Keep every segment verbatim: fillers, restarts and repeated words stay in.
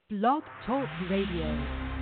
Blog Talk Radio.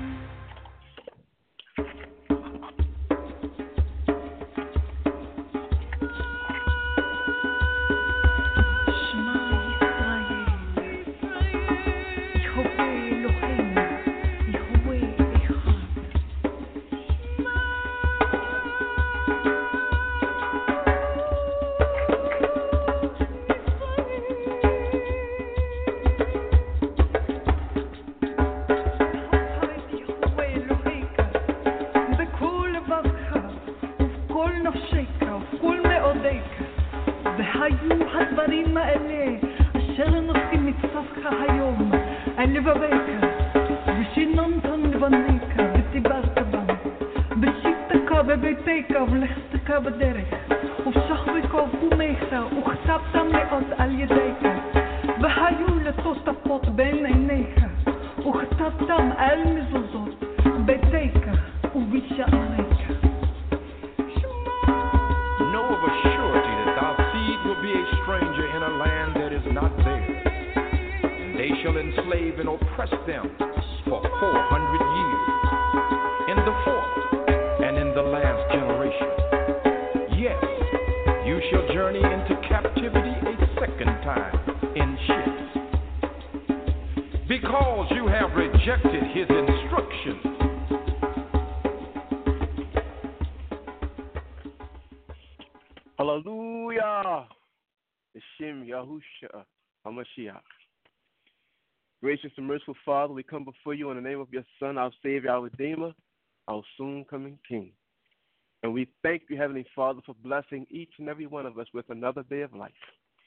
Gracious and merciful Father, we come before you in the name of your Son, our Savior, our Redeemer, our soon-coming King. And we thank you, Heavenly Father, for blessing each and every one of us with another day of life.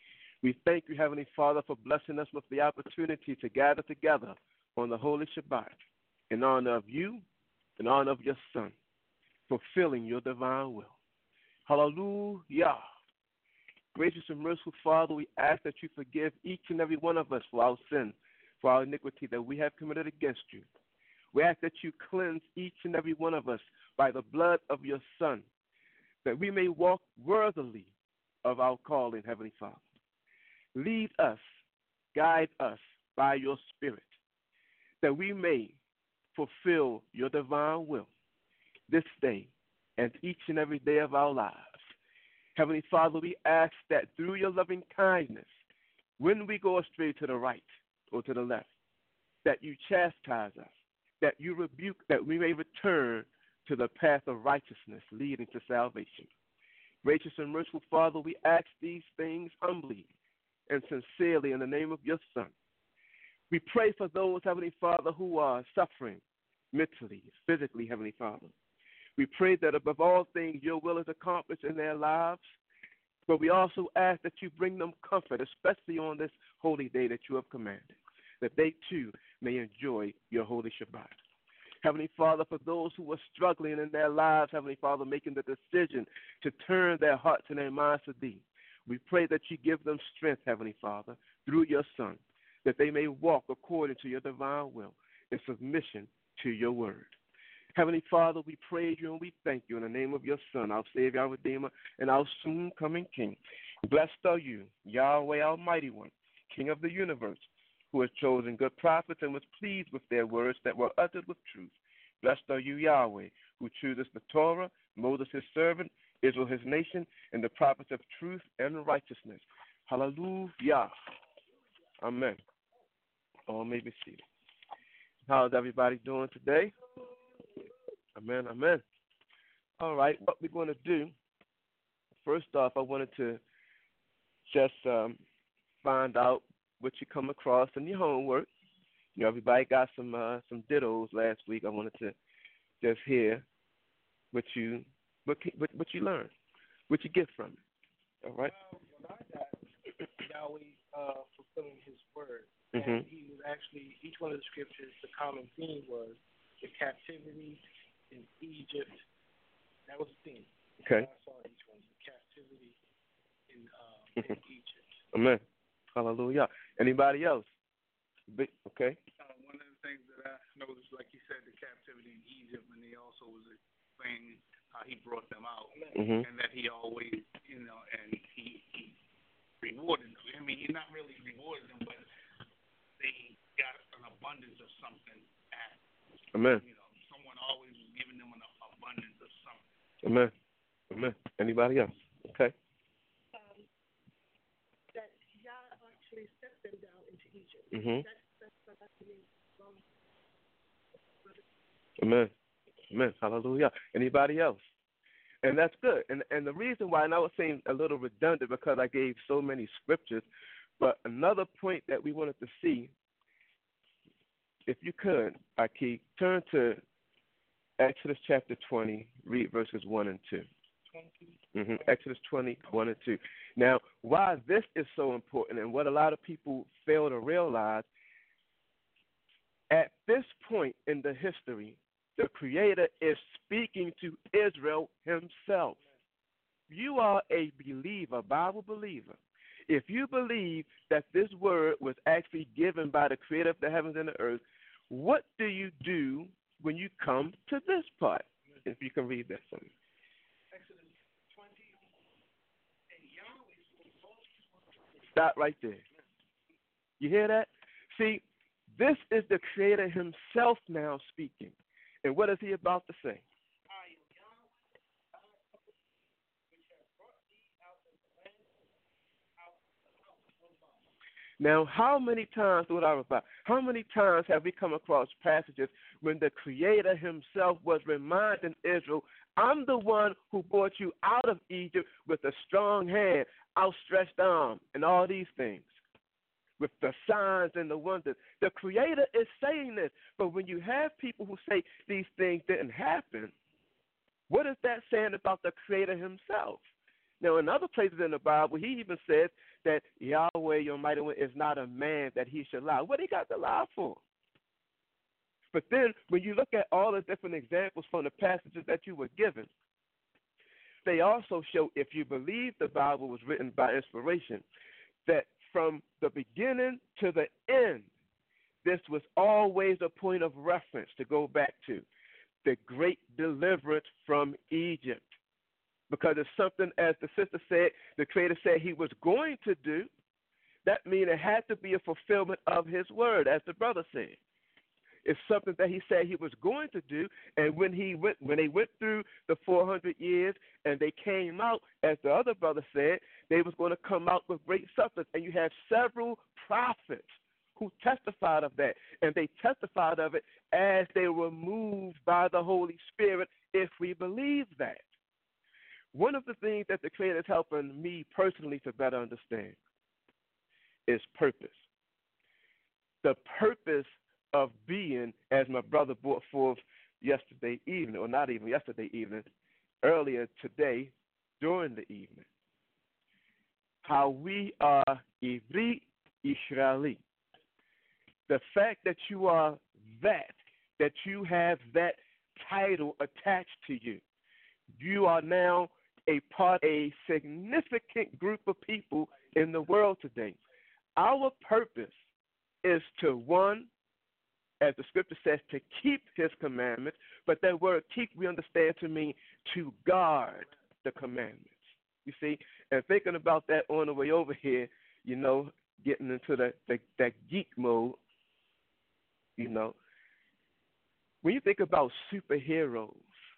We thank you, Heavenly Father, for blessing us with the opportunity to gather together on the Holy Shabbat in honor of you, in honor of your Son, fulfilling your divine will. Hallelujah. Gracious and merciful Father, we ask that you forgive each and every one of us for our sin, for our iniquity that we have committed against you. We ask that you cleanse each and every one of us by the blood of your Son, that we may walk worthily of our calling, Heavenly Father. Lead us, guide us by your Spirit, that we may fulfill your divine will this day and each and every day of our lives. Heavenly Father, we ask that through your loving kindness, when we go astray to the right or to the left, that you chastise us, that you rebuke, that we may return to the path of righteousness leading to salvation. Gracious and merciful Father, we ask these things humbly and sincerely in the name of your Son. We pray for those, Heavenly Father, who are suffering mentally, physically, Heavenly Father. We pray that above all things your will is accomplished in their lives, but we also ask that you bring them comfort, especially on this holy day that you have commanded, that they too may enjoy your holy Shabbat. Heavenly Father, for those who are struggling in their lives, Heavenly Father, making the decision to turn their hearts and their minds to thee, we pray that you give them strength, Heavenly Father, through your Son, that they may walk according to your divine will in submission to your word. Heavenly Father, we praise you and we thank you in the name of your Son, our Savior, our Redeemer, and our soon-coming King. Blessed are you, Yahweh, Almighty One, King of the universe, who has chosen good prophets and was pleased with their words that were uttered with truth. Blessed are you, Yahweh, who chooses the Torah, Moses his servant, Israel his nation, and the prophets of truth and righteousness. Hallelujah. Amen. All may be seated. How is everybody doing today? Amen, amen. All right, what we're going to do, first off, I wanted to just um, find out what you come across in your homework. You know, everybody got some uh, some dittos last week. I wanted to just hear what you what what, what you learned, what you get from it. All right. Well, what I got, Yahweh uh, fulfilling His word, mm-hmm. and He was actually each one of the scriptures. The common theme was the captivity in Egypt. That was the theme. Okay. I saw each one. The captivity in, um, in Egypt. Amen. Hallelujah. Anybody else? Okay. Uh, one of the things that I noticed, like you said, the captivity in Egypt, and he also was explaining how he brought them out, mm-hmm. and that he always, you know, and he, he rewarded them. I mean, he not really rewarded them, but they got an abundance of something. At, Amen. You know, someone always was giving them an abundance of something. Amen. Amen. Anybody else? Okay. Um, that Yah actually sent them down into Egypt. Mm-hmm. That's, that's what that means. Um, Amen. Amen. Hallelujah. Anybody else? And that's good. And and the reason why, and I was saying a little redundant because I gave so many scriptures, but another point that we wanted to see, if you could, Aki, turn to Exodus chapter twenty, read verses one and two. Mm-hmm. Exodus twenty, one and two. Now, why this is so important and what a lot of people fail to realize, at this point in the history, the Creator is speaking to Israel himself. You are a believer, Bible believer. If you believe that this word was actually given by the Creator of the heavens and the earth, what do you do when you come to this part? If you can read that for me. Stop right there. You hear that? See, this is the Creator himself now speaking. And what is he about to say? Now, how many times, what I was about, how many times have we come across passages when the Creator himself was reminding Israel, I'm the one who brought you out of Egypt with a strong hand, outstretched arm, and all these things, with the signs and the wonders. The Creator is saying this, but when you have people who say these things didn't happen, what is that saying about the Creator himself? Now, in other places in the Bible, he even says that Yahweh, your mighty one, is not a man that he should lie. What he got to lie for? But then, when you look at all the different examples from the passages that you were given, they also show, if you believe the Bible was written by inspiration, that from the beginning to the end, this was always a point of reference to go back to, the great deliverance from Egypt. Because it's something, as the sister said, the Creator said he was going to do. That means it had to be a fulfillment of his word, as the brother said. It's something that he said he was going to do, and when he went, when they went through the four hundred years and they came out, as the other brother said, they was going to come out with great substance. And you have several prophets who testified of that, and they testified of it as they were moved by the Holy Spirit, if we believe that. One of the things that the Creator is helping me personally to better understand is purpose. The purpose of being, as my brother brought forth yesterday evening, or not even yesterday evening, earlier today during the evening, how we are Ivri Israeli. The fact that you are that, that you have that title attached to you, you are now a part, a significant group of people in the world today. Our purpose is to, one, as the scripture says, to keep his commandments, but that word keep we understand to mean to guard the commandments. You see, and thinking about that on the way over here, you know, getting into the, the that geek mode, you know, when you think about superheroes,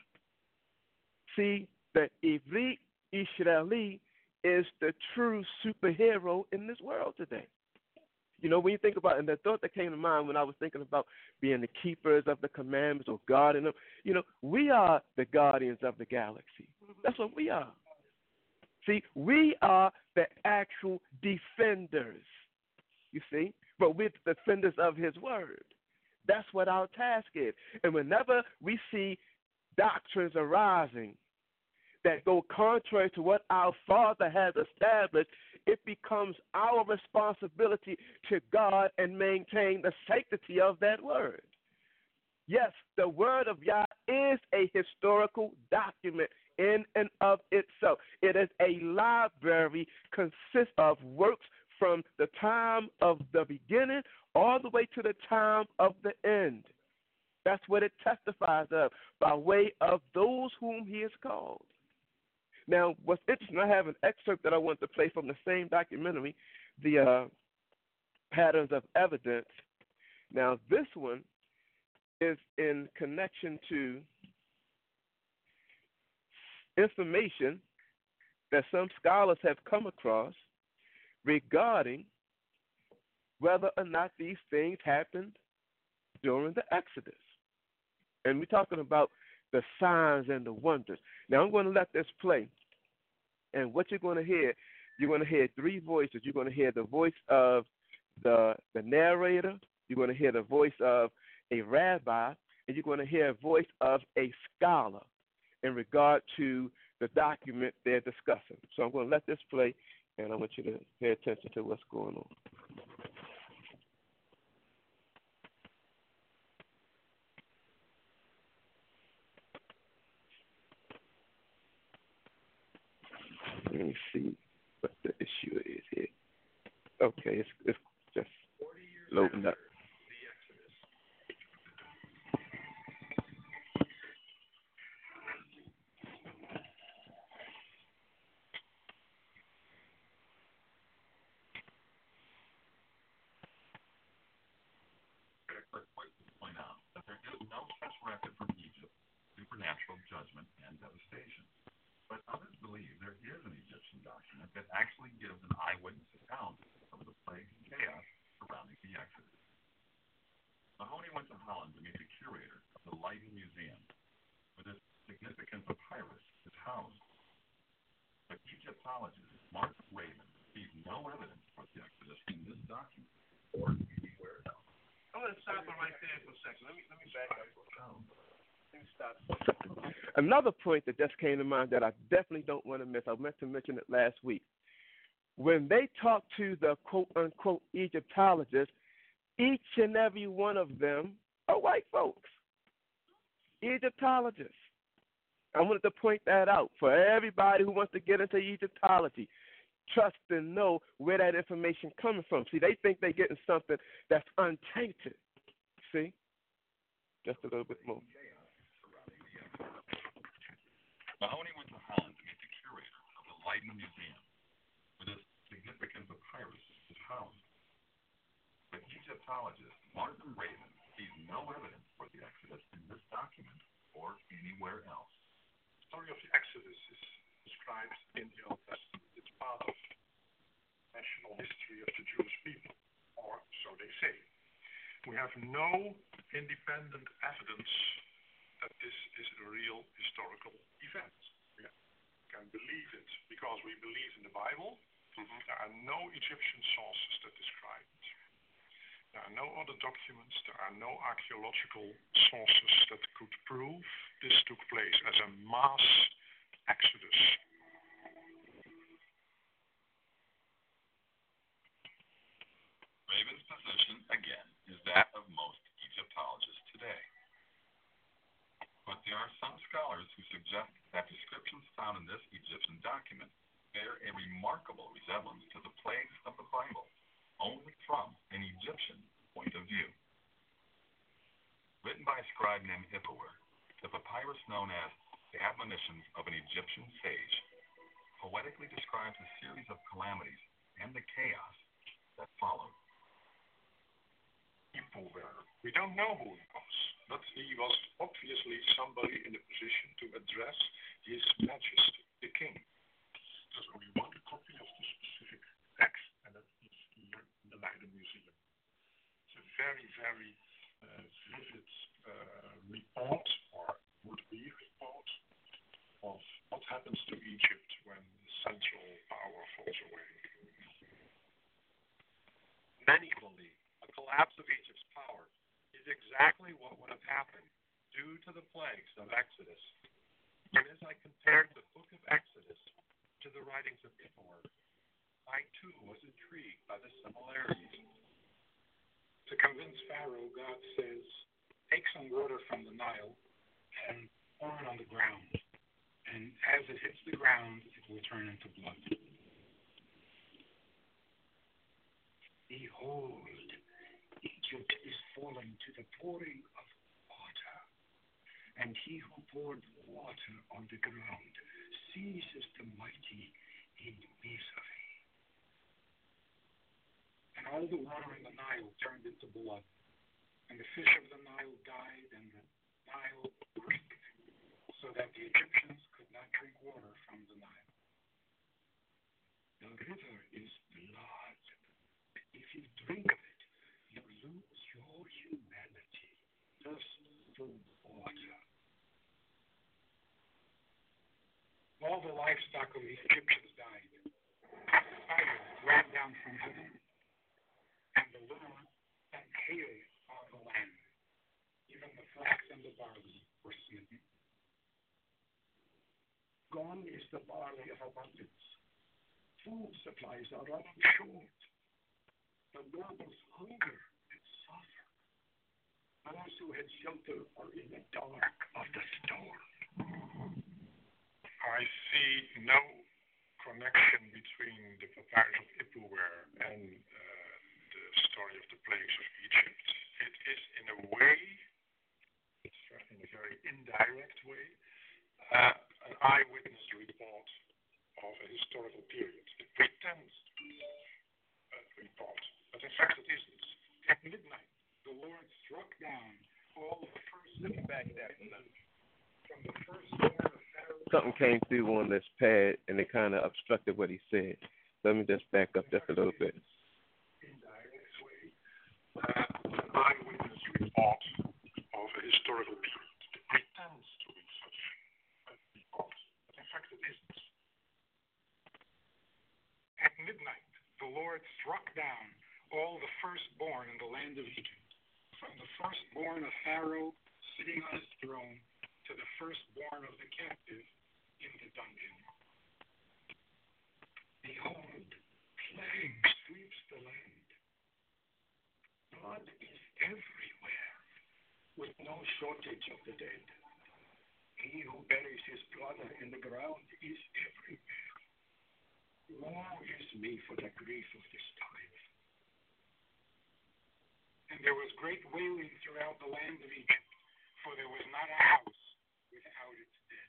see, the Ivri Israeli is the true superhero in this world today. You know, when you think about, and the thought that came to mind when I was thinking about being the keepers of the commandments or guarding them, you know, we are the guardians of the galaxy. That's what we are. See, we are the actual defenders, you see, but we're the defenders of his word. That's what our task is. And whenever we see doctrines arising that go contrary to what our Father has established, it becomes our responsibility to guard and maintain the sanctity of that word. Yes, the word of Yah is a historical document in and of itself. It is a library, consists of works from the time of the beginning all the way to the time of the end. That's what it testifies of, by way of those whom he has called. Now, what's interesting, I have an excerpt that I want to play from the same documentary, the uh, patterns of evidence. Now, this one is in connection to information that some scholars have come across regarding whether or not these things happened during the Exodus. And we're talking about the signs and the wonders. Now, I'm going to let this play. And what you're going to hear, you're going to hear three voices. You're going to hear the voice of the, the narrator. You're going to hear the voice of a rabbi. And you're going to hear a voice of a scholar in regard to the document they're discussing. So I'm going to let this play, and I want you to pay attention to what's going on. Let me see what the issue is here. Okay, it's, it's just loading up. Point out that there is no such record from Egypt, supernatural judgment and devastation. But others believe there is an Egyptian document that actually gives an eyewitness account of the plague and chaos surrounding the Exodus. Mahoney went to Holland to meet the curator of the Leiden Museum, where this significant papyrus is housed. But Egyptologist Mark Raven sees no evidence for the Exodus in this document or anywhere else. I'm going to stop it right there for a second. Let me, let me back up. Let me stop. Another point that just came to mind that I definitely don't want to miss, I meant to mention it last week. When they talk to the quote-unquote Egyptologists, each and every one of them are white folks. Egyptologists. I wanted to point that out for everybody who wants to get into Egyptology. Trust and know where that information coming from. See, they think they're getting something that's untainted. See? Just a little bit more. Mahoney went to Holland to meet the curator of the Leiden Museum, where this significant papyrus is housed. But Egyptologist Martin Raven sees no evidence for the Exodus in this document or anywhere else. The story of the Exodus is described in the Old Testament. It's part of national history of the Jewish people, or so they say. We have no independent evidence that this is a real historical event. We can believe it because we believe in the Bible. Mm-hmm. There are no Egyptian sources that describe it. There are no other documents, there are no archaeological sources that could prove this took place as a mass exodus. Raven's position, again, is that of most Egyptologists today. But there are some scholars who suggest that descriptions found in this Egyptian document bear a remarkable resemblance to the plagues of the Bible, only from an Egyptian point of view. Written by a scribe named Ipuwer, the papyrus known as the Admonitions of an Egyptian Sage poetically describes a series of calamities and the chaos that followed. Ipuwer. We don't know who he was, but he was obviously somebody in a position to address His Majesty, the King. There's only one copy of the specific text, and that is here in the Leiden Museum. It's a very, very uh, vivid uh, report, or would-be report, of what happens to Egypt when the central power falls away. Many believe the collapse of Egypt's power is exactly what would have happened due to the plagues of Exodus. And as I compared the book of Exodus to the writings of Ipuwer, I too was intrigued by the similarities. To convince Pharaoh, God says, take some water from the Nile and pour it on the ground. And as it hits the ground, it will turn into blood. Behold, Egypt is falling to the pouring of water, and he who poured water on the ground seizes the mighty in misery. and all the water in the Nile turned into blood, and the fish of the Nile died, and the Nile reeked, so that the Egyptians could not drink water from the Nile. The river is blood. If you drink of it, you lose your humanity. Just for water. All the livestock of the Egyptians died. Fire ran down from heaven, and the Lord sent hail on the land. Even the flax and the barley were smitten. Gone is the barley of abundance. Food supplies are running short. The nobles hunger and suffer. Those who had shelter are in the dark of the storm. I see no connection between the papyrus of Ipuwer and uh, the story of the plagues of Egypt. It is in a way, it's in a very indirect way, uh, an eyewitness report of a historical period. It pretends to be a report, but in fact it isn't. At midnight, the Lord struck down all the first. Let me back that up. From the first born of Pharaoh. Something came through on this pad, and it kind of obstructed what he said. Let me just back up just a little bit. Indirect way, uh, an eyewitness report of a historical period. It pretends to be such a report, but in fact it isn't. At midnight, the Lord struck down all the firstborn in the land of Egypt, from the firstborn of Pharaoh sitting on his throne to the firstborn of the captive in the dungeon. Behold, plague sweeps the land. Blood is everywhere, with no shortage of the dead. He who buries his brother in the ground is everywhere. Woe is me for the grief of this time. And there was great wailing throughout the land of Egypt, for there was not a house without its dead.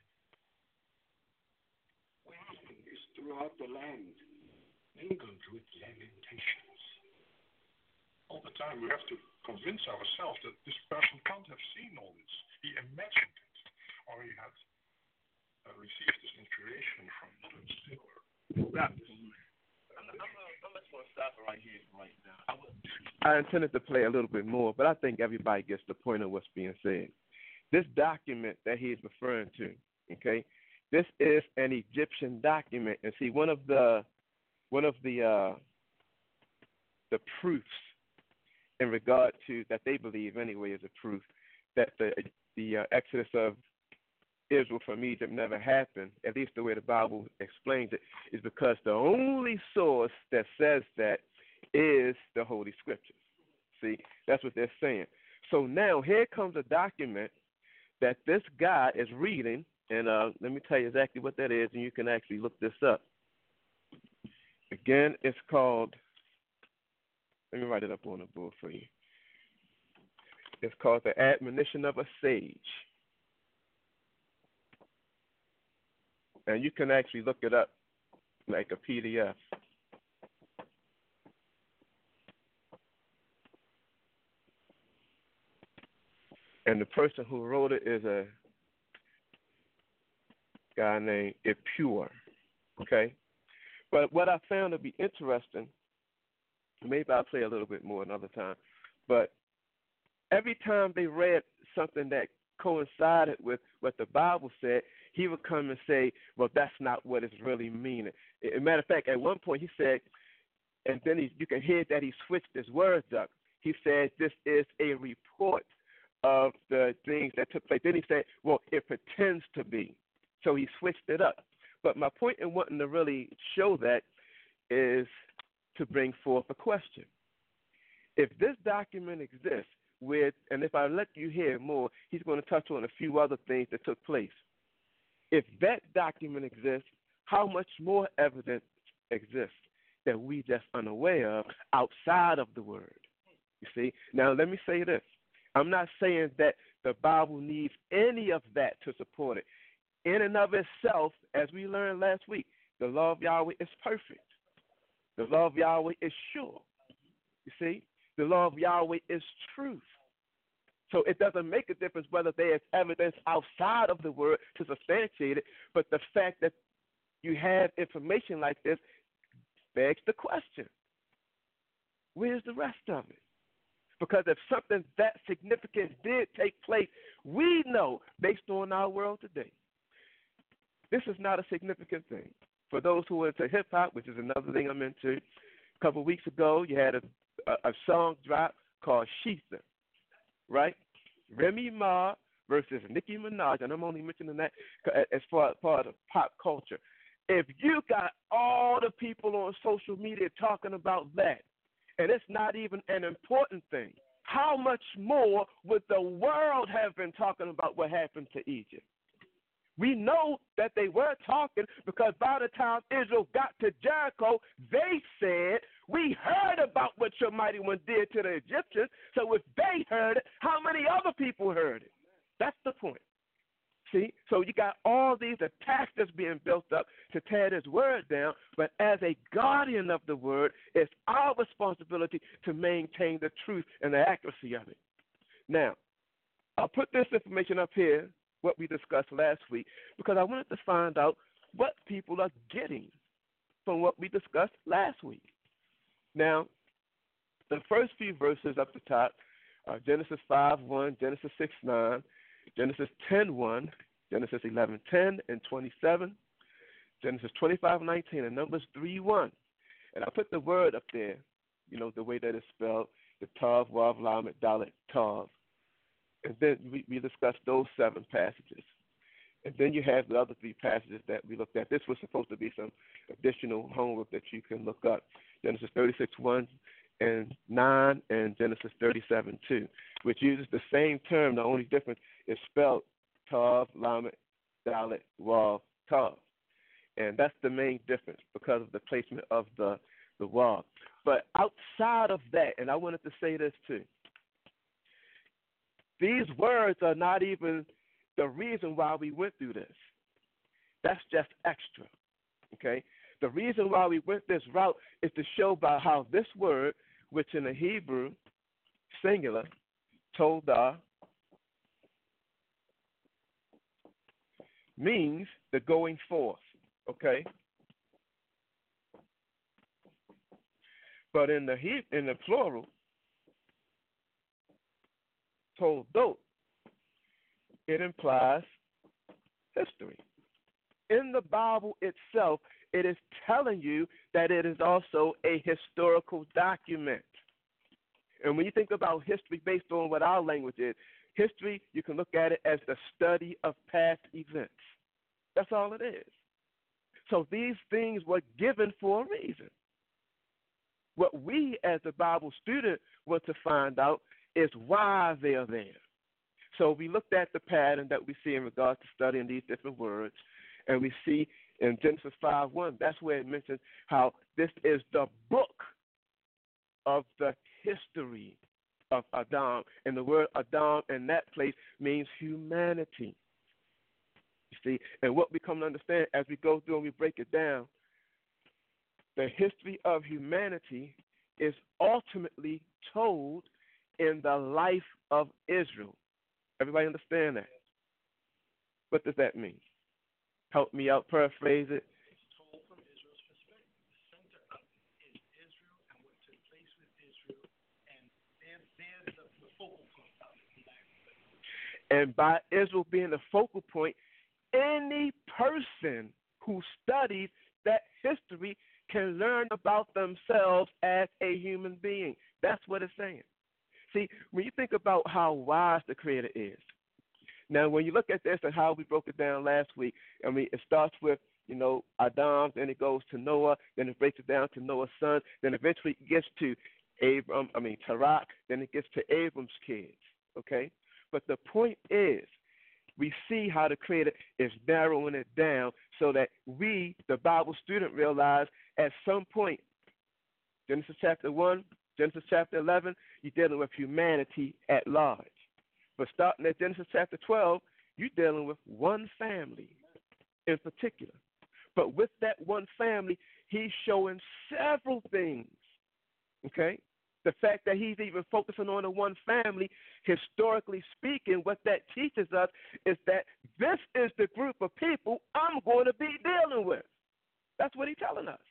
Wailing is throughout the land, mingled with lamentations. All the time we have to convince ourselves that this person can't have seen all this. He imagined it, or he had uh, received this inspiration from the Stiller. I'm, I'm, I'm just going to stop it right here, right now. I intended to play a little bit more, but I think everybody gets the point of what's being said. This document that he is referring to, okay, this is an Egyptian document, and see, one of the one of the uh, the proofs in regard to that they believe anyway is a proof that the the uh, exodus of Israel from Egypt never happened, at least the way the Bible explains it, is because the only source that says that is the Holy Scriptures. See, that's what they're saying. So now here comes a document that this guy is reading, and uh, let me tell you exactly what that is, and you can actually look this up. Again, it's called, let me write it up on the board for you. It's called The Admonition of a Sage. And you can actually look it up like a P D F. And the person who wrote it is a guy named Ipuwer, okay? But what I found to be interesting, maybe I'll play a little bit more another time, but every time they read something that coincided with what the Bible said, he would come and say, well, that's not what it's really meaning. As a matter of fact, at one point he said, and then he, you can hear that he switched his words up. He said, this is a report of the things that took place. Then he said, well, it pretends to be. So he switched it up. But my point in wanting to really show that is to bring forth a question. If this document exists, with, and if I let you hear more, he's going to touch on a few other things that took place. If that document exists, how much more evidence exists that we just unaware of outside of the Word? You see? Now, let me say this. I'm not saying that the Bible needs any of that to support it. In and of itself, as we learned last week, the law of Yahweh is perfect. The law of Yahweh is sure. You see, the law of Yahweh is truth. So it doesn't make a difference whether there is evidence outside of the word to substantiate it, but the fact that you have information like this begs the question, where's the rest of it? Because if something that significant did take place, we know, based on our world today, this is not a significant thing. For those who are into hip-hop, which is another thing I'm into, a couple of weeks ago, you had a, a, a song drop called Sheetha, right? Remy Ma versus Nicki Minaj, and I'm only mentioning that as far as part of pop culture. If you got all the people on social media talking about that, and it's not even an important thing, how much more would the world have been talking about what happened to Egypt? We know that they were talking because by the time Israel got to Jericho, they said, we heard about what your mighty one did to the Egyptians. So if they heard it, how many other people heard it? That's the point. See, so you got all these attacks that's being built up to tear this word down, but as a guardian of the word, it's our responsibility to maintain the truth and the accuracy of it. Now, I'll put this information up here, what we discussed last week, because I wanted to find out what people are getting from what we discussed last week. Now, the first few verses up the top are Genesis five one, Genesis six nine, Genesis ten one, Genesis eleven ten and twenty-seven, Genesis twenty-five nineteen, and Numbers three one. And I put the word up there, you know, the way that it's spelled, the Tav, Wav, Lamed, Dalet, Tav. And then we, we discussed those seven passages. And then you have the other three passages that we looked at. This was supposed to be some additional homework that you can look up. Genesis thirty-six one and nine and Genesis thirty-seven two, which uses the same term. The only difference is spelled Tav, Lamed, Dalet, Wav, Tav. And that's the main difference because of the placement of the, the Wav. But outside of that, and I wanted to say this too, these words are not even the reason why we went through this. That's just extra, okay? The reason why we went this route is to show by how this word, which in the Hebrew, singular, todah, means the going forth, okay? But in the he- in the plural, toldot, it implies history. In the Bible itself, it is telling you that it is also a historical document. And when you think about history based on what our language is, history, you can look at it as the study of past events. That's all it is. So these things were given for a reason. What we as a Bible student want to find out is why they are there. So we looked at the pattern that we see in regards to studying these different words, and we see in Genesis five one, that's where it mentions how this is the book of the history of Adam. And the word Adam in that place means humanity. You see, and what we come to understand as we go through and we break it down, the history of humanity is ultimately told in the life of Israel. Everybody understand that? What does that mean? Help me out, paraphrase it. It's told from Israel's perspective. The center of it is Israel and what took place with Israel, and they're, they're the, the focal point of it. And by Israel being the focal point, any person who studies that history can learn about themselves as a human being. That's what it's saying. See, when you think about how wise the Creator is, now when you look at this and how we broke it down last week, I mean, it starts with, you know, Adam, then it goes to Noah, then it breaks it down to Noah's son, then eventually it gets to Abram, I mean, Tarak, then it gets to Abram's kids, okay? But the point is, we see how the Creator is narrowing it down so that we, the Bible student, realize at some point, Genesis chapter one, Genesis chapter eleven, you're dealing with humanity at large. But starting at Genesis chapter twelve, you're dealing with one family in particular. But with that one family, he's showing several things, okay? The fact that he's even focusing on the one family, historically speaking, what that teaches us is that this is the group of people I'm going to be dealing with. That's what he's telling us.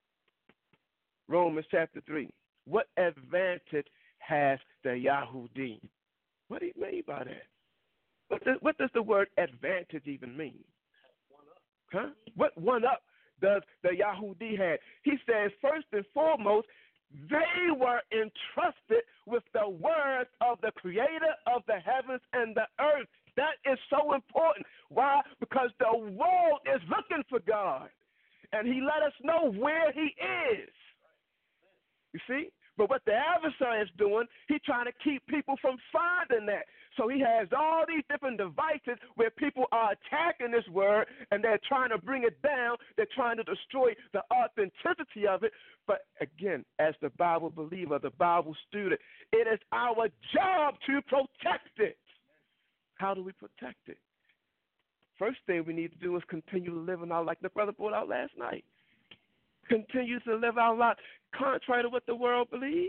Romans chapter three. What advantage has the Yahudi? What do you mean by that? What does, what does the word advantage even mean? Huh? What one up does the Yahudi have? He says, first and foremost, they were entrusted with the words of the creator of the heavens and the earth. That is so important. Why? Because the world is looking for God. And he let us know where he is. You see? But what the adversary is doing, he's trying to keep people from finding that. So he has all these different devices where people are attacking this word and they're trying to bring it down. They're trying to destroy the authenticity of it. But again, as the Bible believer, the Bible student, it is our job to protect it. How do we protect it? First thing we need to do is continue to live in our, like the brother brought out last night. Continue to live our life contrary to what the world believes.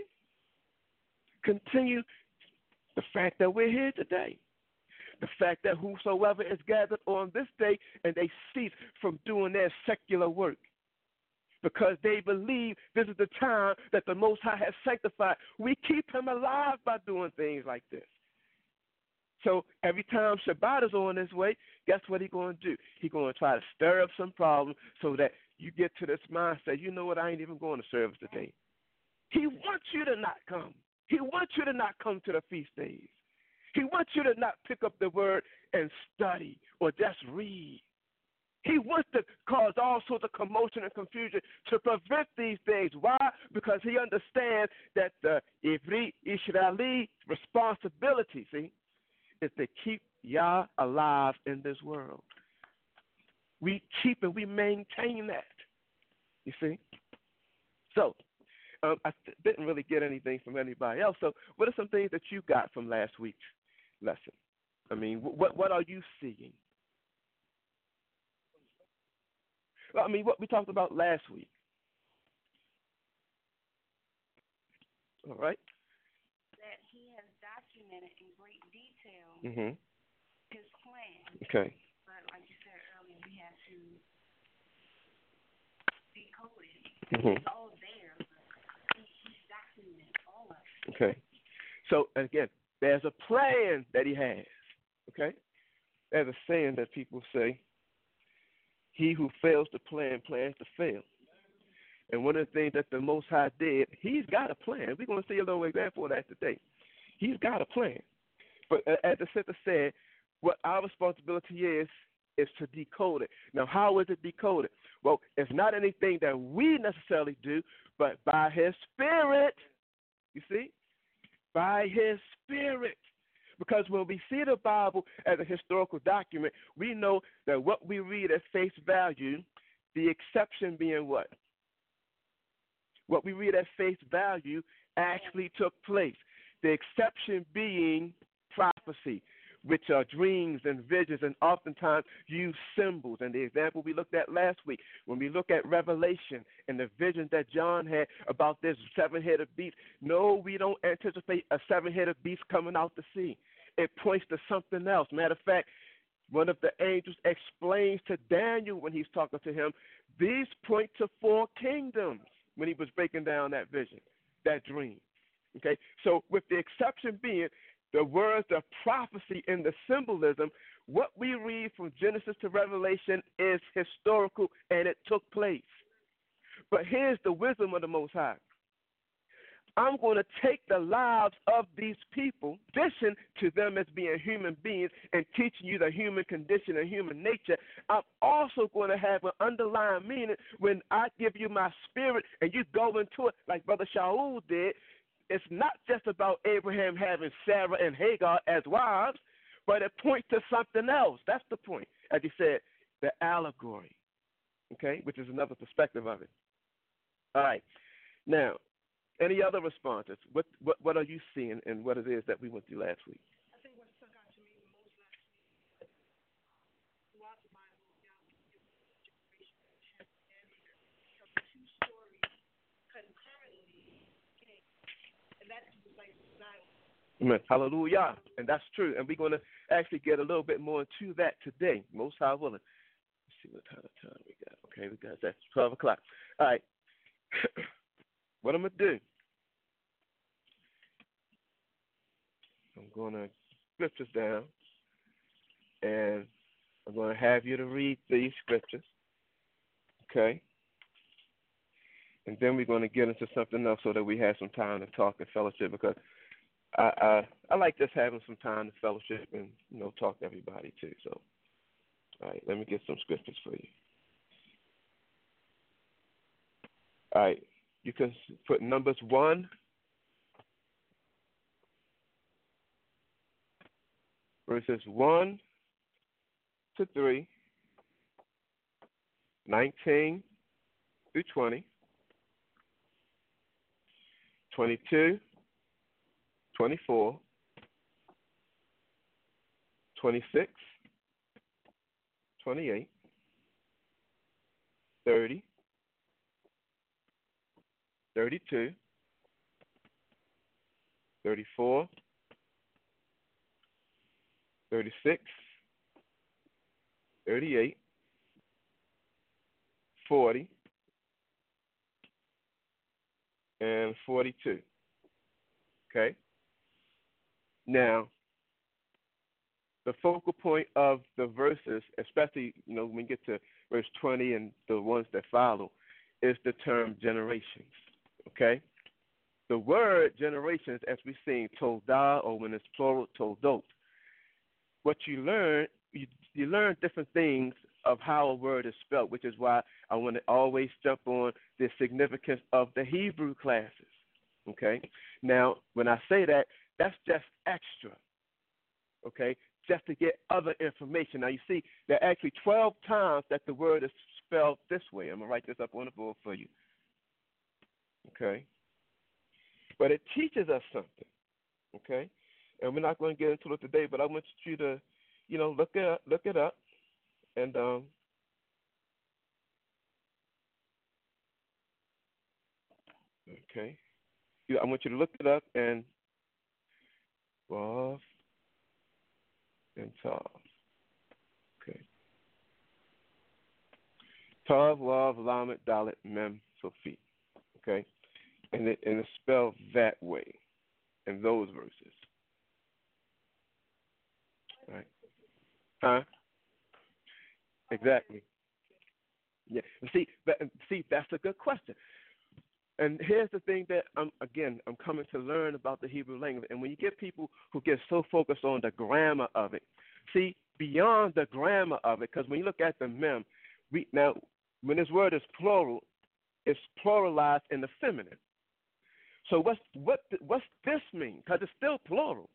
Continue the fact that we're here today. The fact that whosoever is gathered on this day and they cease from doing their secular work because they believe this is the time that the Most High has sanctified. We keep him alive by doing things like this. So every time Shabbat is on this way, guess what he's going to do? He's going to try to stir up some problem so that you get to this mindset, you know what, I ain't even going to service today. He wants you to not come. He wants you to not come to the feast days. He wants you to not pick up the word and study or just read. He wants to cause all sorts of commotion and confusion to prevent these things. Why? Because he understands that the Ivri Israeli responsibility, see, is to keep Yah alive in this world. We keep and we maintain that, you see. So um, I th- didn't really get anything from anybody else. So what are some things that you got from last week's lesson? I mean, what what are you seeing? Well, I mean, what we talked about last week. All right. That he has documented in great detail Mm-hmm. his plan. Okay. But like you said earlier, we have to decode it. Mm-hmm. It's all there. But he's documented all of it. Okay. So, again, there's a plan that he has. Okay? There's a saying that people say, he who fails to plan plans to fail. And one of the things that the Most High did, he's got a plan. We're going to see a little example of that today. He's got a plan. But as the sister said, what our responsibility is, is to decode it. Now, how is it decoded? Well, it's not anything that we necessarily do, but by his Spirit. You see? By his Spirit. Because when we see the Bible as a historical document, we know that what we read at face value, the exception being what? What we read at face value actually took place. The exception being prophecy, which are dreams and visions and oftentimes use symbols. And the example we looked at last week, when we look at Revelation and the vision that John had about this seven-headed beast, no, we don't anticipate a seven-headed beast coming out the sea. It points to something else. Matter of fact, one of the angels explains to Daniel when he's talking to him, these point to four kingdoms when he was breaking down that vision, that dream. Okay, so with the exception being the words of prophecy and the symbolism, what we read from Genesis to Revelation is historical and it took place. But here's the wisdom of the Most High. I'm going to take the lives of these people, listen to them as being human beings and teaching you the human condition and human nature. I'm also going to have an underlying meaning when I give you my spirit and you go into it like Brother Shaul did. It's not just about Abraham having Sarah and Hagar as wives, but it points to something else. That's the point. As he said, the allegory, okay, which is another perspective of it. All right. Now, any other responses? What what what are you seeing in what it is that we went through last week? I think what stuck out to me the most last week throughout the Bible, Yahweh gives us a generation that has answered. So the two stories concurrently came. And Amen. Hallelujah. And that's true. And we're going to actually get a little bit more into that today. Most High willing. Let's see what kind of time we got. Okay, we got that. twelve o'clock. All right. What I'm going to do, I'm going to scriptures down, and I'm going to have you to read these scriptures. Okay? And then we're going to get into something else so that we have some time to talk and fellowship, because I, I I like just having some time to fellowship and, you know, talk to everybody too. So, all right, let me get some scriptures for you. All right, you can put Numbers one, verses one to three, nineteen through twenty, twenty-two, twenty-four, twenty-six, twenty-eight, thirty, thirty-two, thirty-four, thirty-six, thirty-eight, forty, and forty-two. Okay? Now, the focal point of the verses, especially, you know, when we get to verse twenty and the ones that follow, is the term generations. Okay? The word generations, as we've seen, todah, or when it's plural, toldot. What you learn, you, you learn different things of how a word is spelled, which is why I want to always jump on the significance of the Hebrew classes. Okay? Now, when I say that, that's just extra. Okay? Just to get other information. Now, you see, there are actually twelve times that the word is spelled this way. I'm going to write this up on the board for you. Okay? But it teaches us something. Okay? And we're not going to get into it today, but I want you to, you know, look it up, look it up, and um, okay, I want you to look it up and Wav and Tav. Okay. Tav, Wav, Lamet, Dalet, Mem, Sophi. Okay, and it and it's spelled that way in those verses. Right? Huh? Exactly. Yeah. See, that, see, that's a good question. And here's the thing that I'm again I'm coming to learn about the Hebrew language. And when you get people who get so focused on the grammar of it, see, beyond the grammar of it, because when you look at the mem, we now when this word is plural, it's pluralized in the feminine. So what's what what's this mean? Because it's still plural.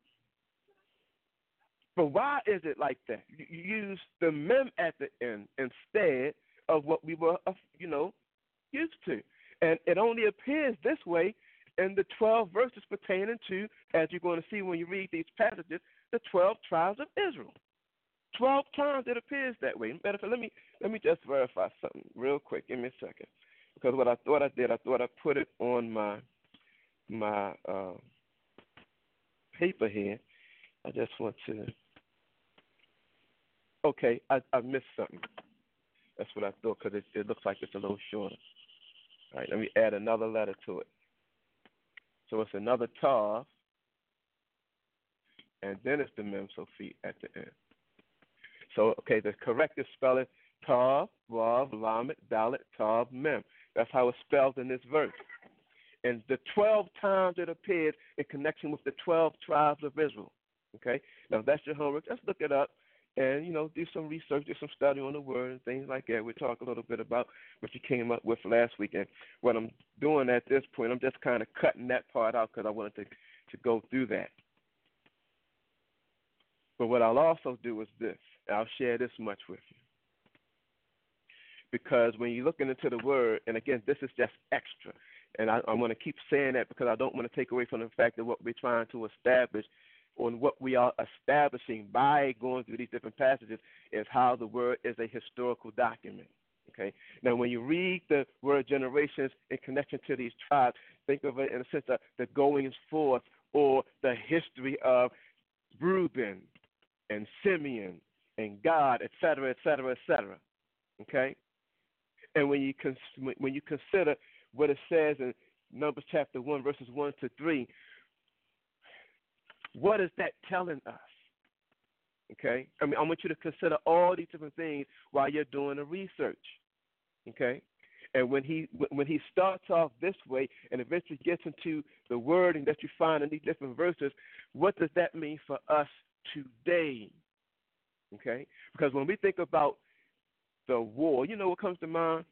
But why is it like that? You use the mem at the end instead of what we were, you know, used to. And it only appears this way in the twelve verses pertaining to, as you're going to see when you read these passages, the twelve tribes of Israel. Twelve times it appears that way. Matter of fact, let me let me just verify something real quick. Give me a second, because what I thought I did, I thought I put it on my my uh, paper here. I just want to. Okay, I, I missed something. That's what I thought, because it, it looks like it's a little shorter. All right, let me add another letter to it. So it's another Tav, and then it's the Mem Sophi at the end. So, okay, the correct spelling, Tav, Vav, Lamet, Dalet, Tav, Mem. That's how it's spelled in this verse. And the twelve times it appears in connection with the twelve tribes of Israel. Okay? Now, if that's your homework, just look it up. And, you know, do some research, do some study on the word and things like that. We'll talk a little bit about what you came up with last week. And what I'm doing at this point, I'm just kind of cutting that part out because I wanted to, to go through that. But what I'll also do is this. I'll share this much with you. Because when you're looking into the word, and again, this is just extra. And I, I'm going to keep saying that because I don't want to take away from the fact that what we're trying to establish on what we are establishing by going through these different passages is how the word is a historical document. Okay. Now, when you read the word generations in connection to these tribes, think of it in a sense of the goings forth or the history of Reuben and Simeon and God, et cetera, et cetera, et cetera. Okay? And when you cons- when you consider what it says in Numbers chapter one, verses one to three, what is that telling us? Okay? I mean, I want you to consider all these different things while you're doing the research. Okay? And when he when he starts off this way and eventually gets into the wording that you find in these different verses, what does that mean for us today? Okay? Because when we think about the war, you know what comes to mind?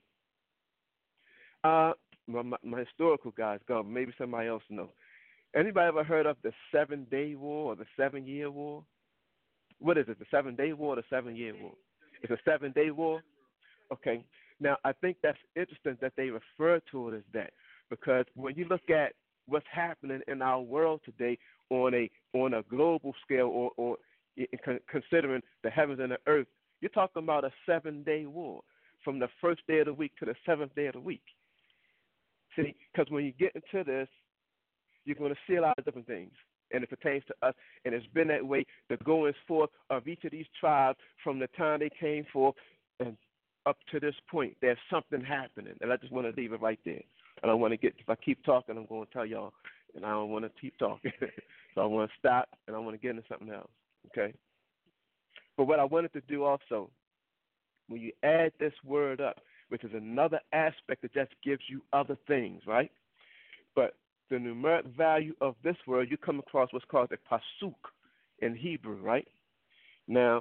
Uh, my, my, my historical guys gone. Maybe somebody else know. Anybody ever heard of the Seven-Day War or the Seven-Year War? What is it, the Seven-Day War or the Seven-Year War? It's a Seven-Day War? Okay. Now, I think that's interesting that they refer to it as that, because when you look at what's happening in our world today on a on a global scale, or, or considering the heavens and the earth, you're talking about a seven-day war from the first day of the week to the seventh day of the week. See, because when you get into this, you're going to see a lot of different things, and it pertains to us, and it's been that way, the goings forth of each of these tribes from the time they came forth and up to this point. There's something happening, and I just want to leave it right there. I don't want to get, if I keep talking, I'm going to tell y'all, and I don't want to keep talking. So I want to stop, and I want to get into something else, okay? But what I wanted to do also, when you add this word up, which is another aspect that just gives you other things, right? But the numeric value of this word, you come across what's called a pasuk in Hebrew, right? Now,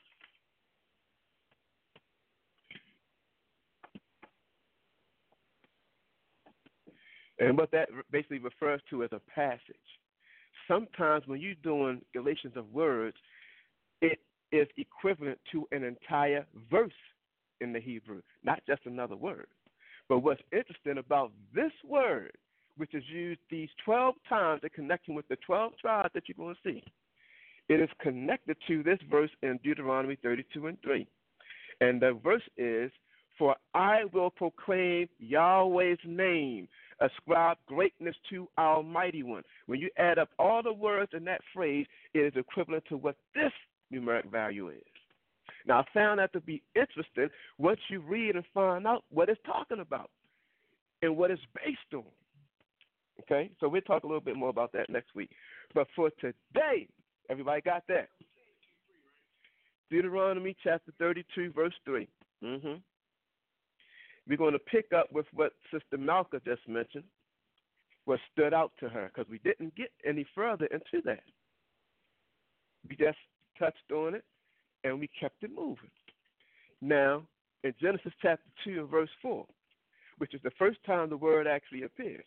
and what that basically refers to as a passage. Sometimes when you're doing relations of words, it is equivalent to an entire verse in the Hebrew, not just another word. But what's interesting about this word, which is used these twelve times in connection with the twelve tribes that you're going to see, it is connected to this verse in Deuteronomy thirty-two and three. And the verse is, "For I will proclaim Yahweh's name, ascribe greatness to our mighty one." When you add up all the words in that phrase, it is equivalent to what this numeric value is. Now, I found that to be interesting once you read and find out what it's talking about and what it's based on. Okay? So we'll talk a little bit more about that next week. But for today, everybody got that? Deuteronomy chapter thirty-two, verse three. Mm-hmm. We're going to pick up with what Sister Malka just mentioned, what stood out to her, because we didn't get any further into that. We just touched on it, and we kept it moving. Now, in Genesis chapter two and verse four, which is the first time the word actually appears,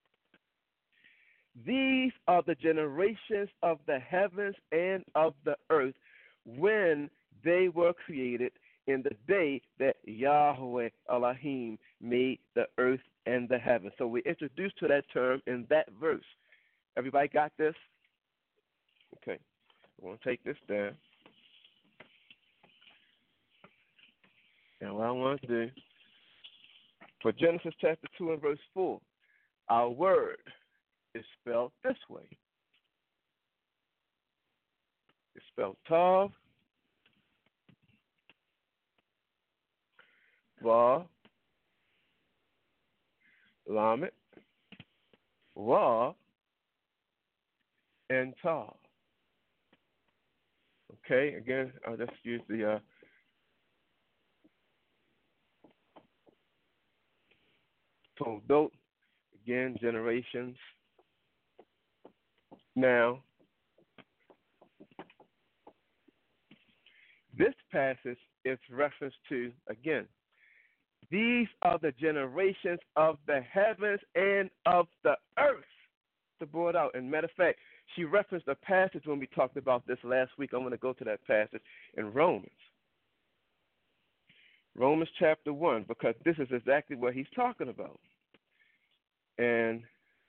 "These are the generations of the heavens and of the earth when they were created, in the day that Yahweh Elohim made the earth and the heavens." So we're introduced to that term in that verse. Everybody got this? Okay. I want to take this down. And what I want to do, for Genesis chapter two and verse four, our word is spelled this way. It's spelled Tav, Ra, Lamet, Ra, and Tav. Okay, again, I'll just use the uh, Toldot, again, generations. Now, this passage is reference to, again, "These are the generations of the heavens and of the earth," to brought out. And matter of fact, she referenced a passage when we talked about this last week. I'm going to go to that passage in Romans. Romans chapter one, because this is exactly what he's talking about. And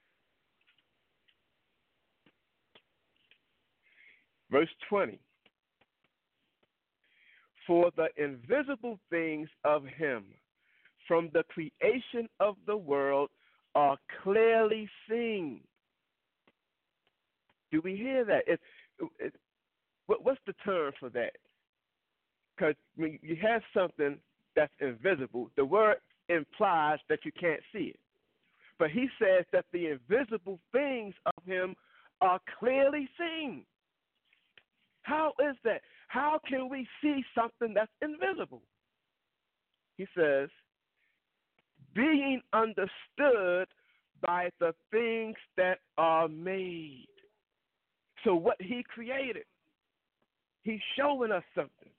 verse twenty, "For the invisible things of him from the creation of the world are clearly seen." Do we hear that? It, it, what, what's the term for that? Because when you have something that's invisible, the word implies that you can't see it. But he says that the invisible things of him are clearly seen. How is that? How can we see something that's invisible? He says, being understood by the things that are made. So what he created, he's showing us something.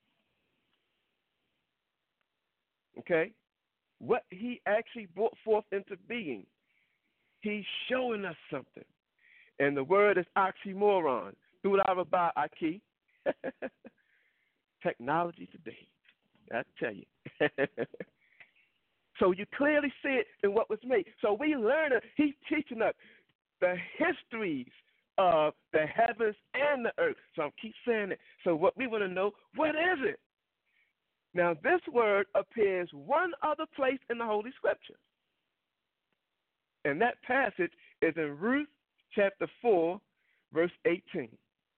Okay? What he actually brought forth into being, he's showing us something. And the word is oxymoron. Duraraba aki. Technology today. I tell you. So you clearly see it in what was made. So we learn it. He's teaching us the histories of the heavens and the earth. So I keep saying it. So what we want to know, what is it? Now this word appears one other place in the Holy Scripture. And that passage is in Ruth chapter four, verse eighteen.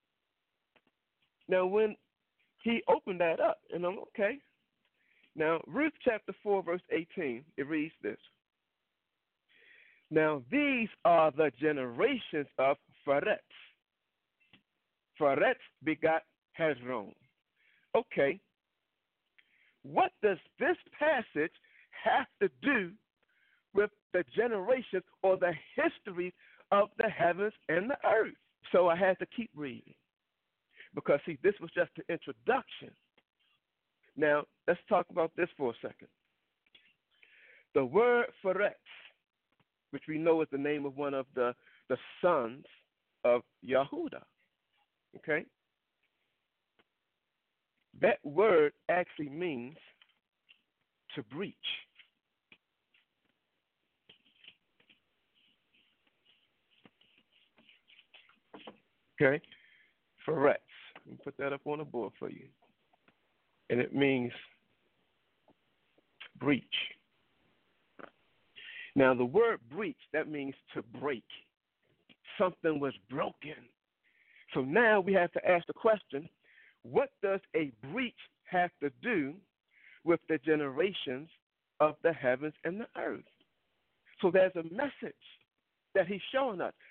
Now when he opened that up, and I'm okay. Now, Ruth chapter four, verse eighteen, it reads this. Now, these are the generations of Pharetz. Pharetz begot Hezron. Okay. What does this passage have to do with the generations or the history of the heavens and the earth? So I had to keep reading. Because, see, this was just the introduction. Now, let's talk about this for a second. The word Pharetz, which we know is the name of one of the, the sons of Yehuda, okay? That word actually means to breach. Okay? Pharetz. Let me put that up on the board for you. And it means breach. Now, the word breach, that means to break. Something was broken. So now we have to ask the question, what does a breach have to do with the generations of the heavens and the earth? So there's a message that he's showing us.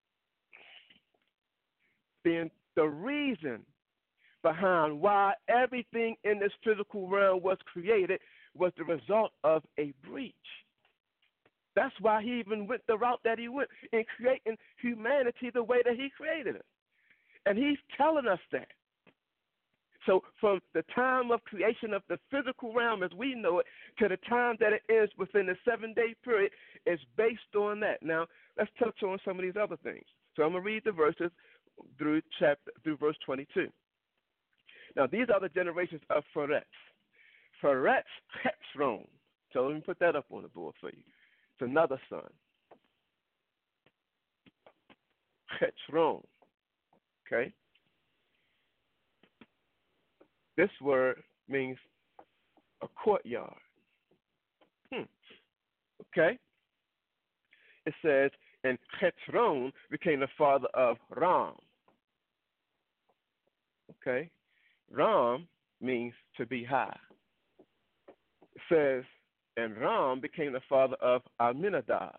The, the reason behind why everything in this physical realm was created was the result of a breach. That's why he even went the route that he went in creating humanity the way that he created it. And he's telling us that. So from the time of creation of the physical realm as we know it to the time that it ends within the seven-day period is based on that. Now, let's touch on some of these other things. So I'm going to read the verses through chapter through verse twenty-two. Now, these are the generations of Pharetz. Pharetz Hezron. So let me put that up on the board for you. It's another son. Hezron. Okay? This word means a courtyard. Hmm. Okay? It says, and Hezron became the father of Ram. Okay? Ram means to be high. It says, and Ram became the father of Aminadab.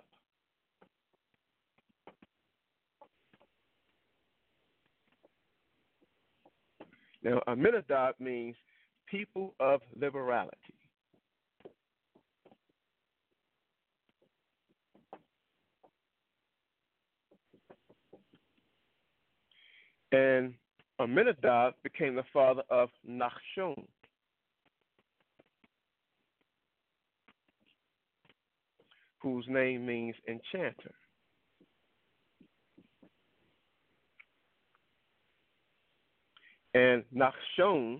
Now, Aminadab means people of liberality. And Aminadab became the father of Nachshon. Whose name means enchanter. And Nachshon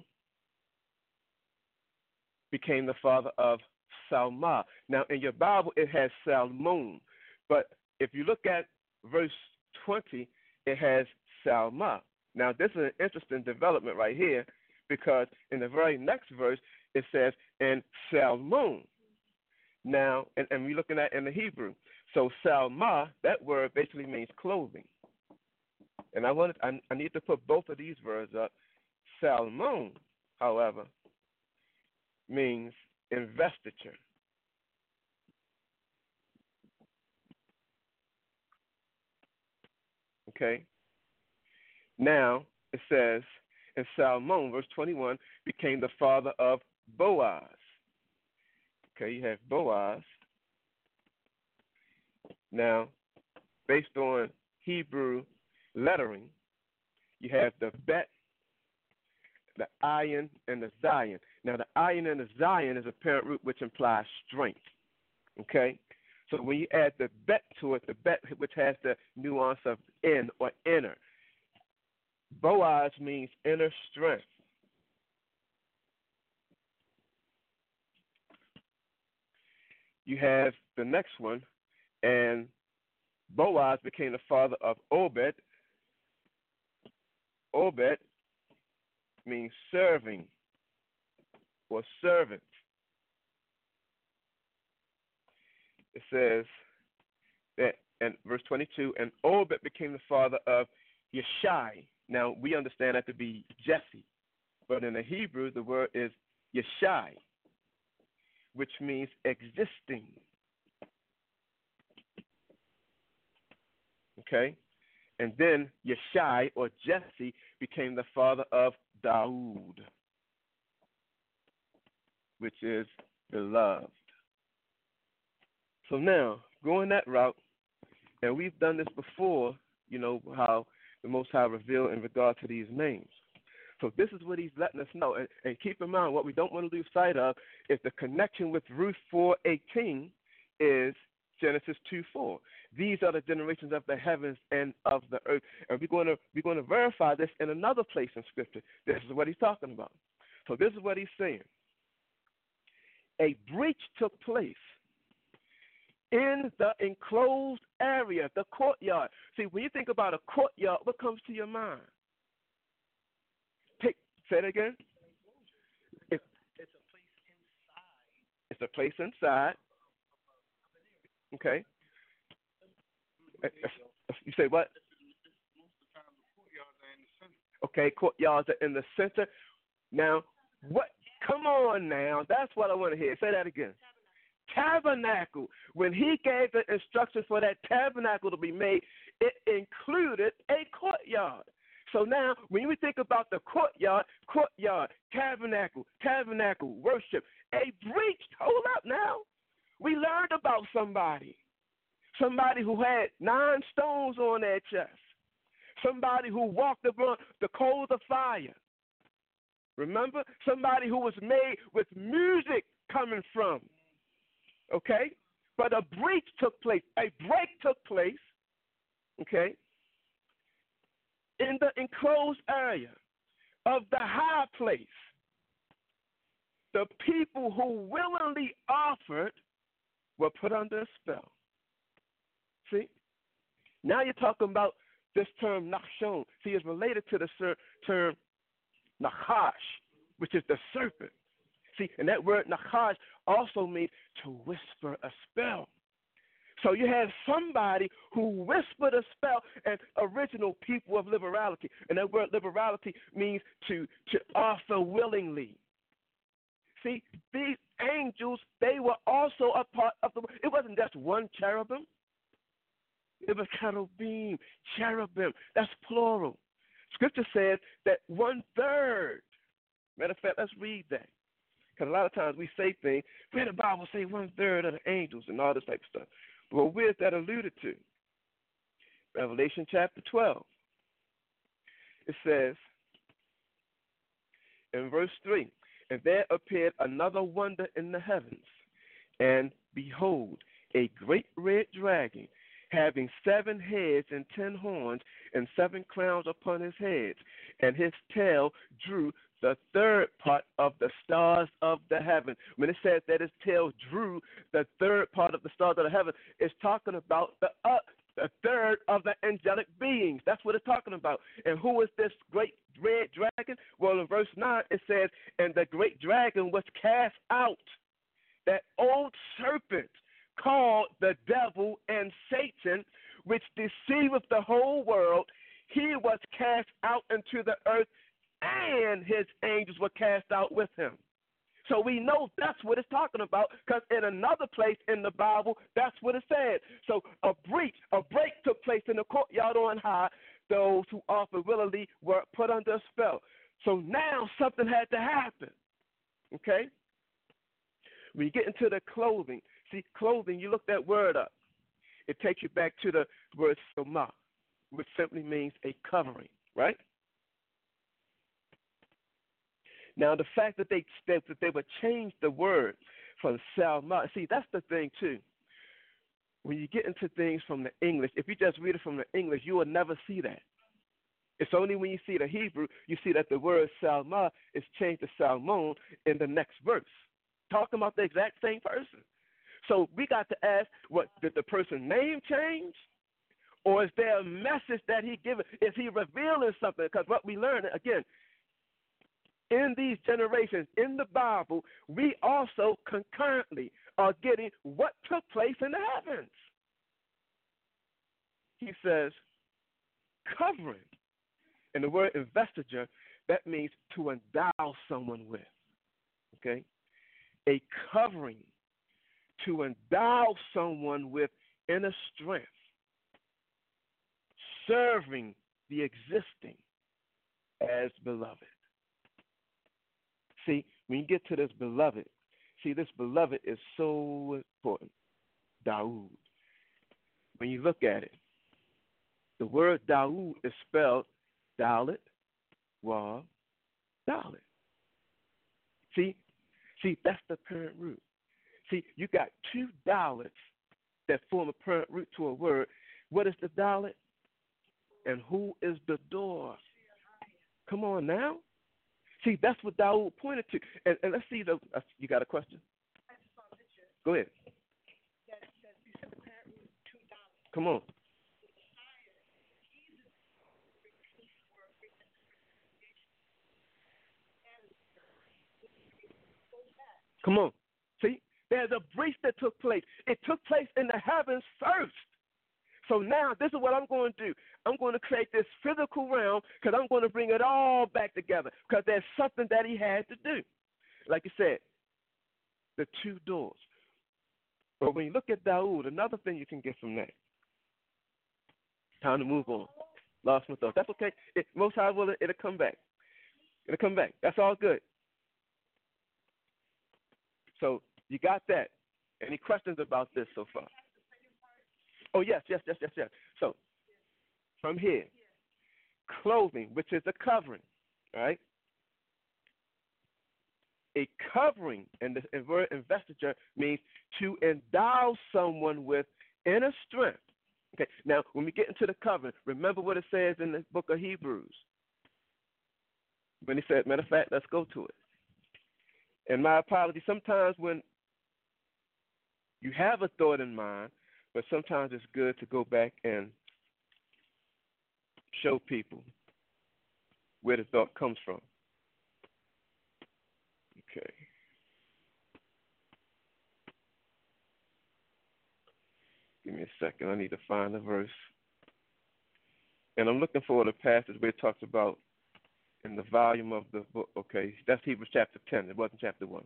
became the father of Salma. Now, in your Bible, it has Salmon. But if you look at verse twenty, it has Salma. Now, this is an interesting development right here because in the very next verse, it says, and Salmon. Now, and, and we're looking at in the Hebrew. So Salma, that word basically means clothing. And I wanted, I, I need to put both of these words up. Salmon, however, means investiture. Okay? Now, it says, and Salmon, verse twenty-one, became the father of Boaz. Okay, you have Boaz. Now, based on Hebrew lettering, you have the Bet, the Ayin, and the Zion. Now, the Ayin and the Zion is a parent root which implies strength. Okay? So when you add the Bet to it, the Bet which has the nuance of in or inner, Boaz means inner strength. You have the next one, and Boaz became the father of Obed. Obed means serving or servant. It says that in verse twenty-two, and Obed became the father of Yeshai. Now, we understand that to be Jesse, but in the Hebrew, the word is Yeshai, which means existing. Okay? And then Yeshai, or Jesse, became the father of Daoud, which is beloved. So now, going that route, and we've done this before, you know, how the Most High revealed in regard to these names. So this is what he's letting us know. And, and keep in mind, what we don't want to lose sight of is the connection with Ruth four eighteen is Genesis two four. These are the generations of the heavens and of the earth. And we're going to we're going to verify this in another place in Scripture. This is what he's talking about. So this is what he's saying. A breach took place in the enclosed area, the courtyard. See, when you think about a courtyard, what comes to your mind? Take, say it again. It's, It's a place inside. it's a place inside. Okay. You say what? Okay, courtyards are in the center. Now, what? Come on now. That's what I want to hear. Say that again. Tabernacle. When he gave the instructions for that tabernacle to be made, it included a courtyard. So now, when we think about the courtyard, courtyard, tabernacle, tabernacle, worship, a breach. Hold up now. We learned about somebody. Somebody who had nine stones on their chest. Somebody who walked upon the coals of fire. Remember? Somebody who was made with music coming from. Okay? But a breach took place. A break took place. Okay? In the enclosed area of the high place. The people who willingly offered were put under a spell. See? Now you're talking about this term Nachshon. See, it's related to the ser- term Nachash, which is the serpent. See, and that word Nachash also means to whisper a spell. So you have somebody who whispered a spell, and original people of liberality. And that word liberality means to, to offer willingly. See, these angels, they were also a part of the, it wasn't just one cherubim. It was cherubim, cherubim. That's plural. Scripture says that one third. Matter of fact, let's read that. Because a lot of times we say things, where the Bible say one third of the angels and all this type of stuff. But where's that alluded to? Revelation chapter twelve. It says in verse three, and there appeared another wonder in the heavens, and behold, a great red dragon, having seven heads and ten horns, and seven crowns upon his heads, and his tail drew the third part of the stars of the heaven. When it says that his tail drew the third part of the stars of the heaven, it's talking about the uh, the third of the angelic beings. That's what it's talking about. And who is this great red dragon? Well, in verse nine, it says, and the great dragon was cast out, that old serpent called the devil and Satan, which deceiveth the whole world. he was cast out into the earth, and his angels were cast out with him. So we know that's what it's talking about, because in another place in the Bible, that's what it said. So a breach, a break took place in the courtyard on high. Those who offered willingly were put under a spell. So now something had to happen. Okay? When you get into the clothing, see, clothing, you look that word up. It takes you back to the word soma, which simply means a covering, right? Now, the fact that they that they would change the word from salma, see, that's the thing, too. When you get into things from the English, if you just read it from the English, you will never see that. It's only when you see the Hebrew, you see that the word salma is changed to salmon in the next verse, talking about the exact same person. So we got to ask, what, did the person's name change? Or is there a message that he given? Is he revealing something? Because what we learn, again, in these generations, in the Bible, we also concurrently are getting what took place in the heavens. He says, covering. And the word investiture, that means to endow someone with. Okay? A covering, to endow someone with inner strength, serving the existing as beloved. See, when you get to this beloved, see, this beloved is so important. Daoud. When you look at it, the word Daoud is spelled Dalet, Waw, Dalet. See, see, that's the parent root. See, you got two Dalets that form a parent root to a word. What is the Dalet? And who is the door? Come on now. See, that's what Daoud pointed to. And, and let's see, the, uh, you got a question? I just saw a picture. Go ahead. That, that you said the parent root two dollars. Come on. Come on. See, there's a breach that took place. It took place in the heavens first. So now this is what I'm going to do. I'm going to create this physical realm because I'm going to bring it all back together because there's something that he had to do. Like you said, the two doors. But when you look at Daoud, another thing you can get from that. Time to move on. Lost my thoughts. That's okay. It, most high will, it'll come back. It'll come back. That's all good. So you got that. Any questions about this so far? Oh, yes, yes, yes, yes, yes. So from here, clothing, which is a covering, right? A covering, and the word investiture means to endow someone with inner strength. Okay, now when we get into the covering, remember what it says in the book of Hebrews. When he said, matter of fact, let's go to it. And my apology, sometimes when you have a thought in mind, but sometimes it's good to go back and show people where the thought comes from. Okay. Give me a second. I need to find the verse. And I'm looking for the passage where it talks about in the volume of the book. Okay, that's Hebrews chapter ten. It wasn't chapter one.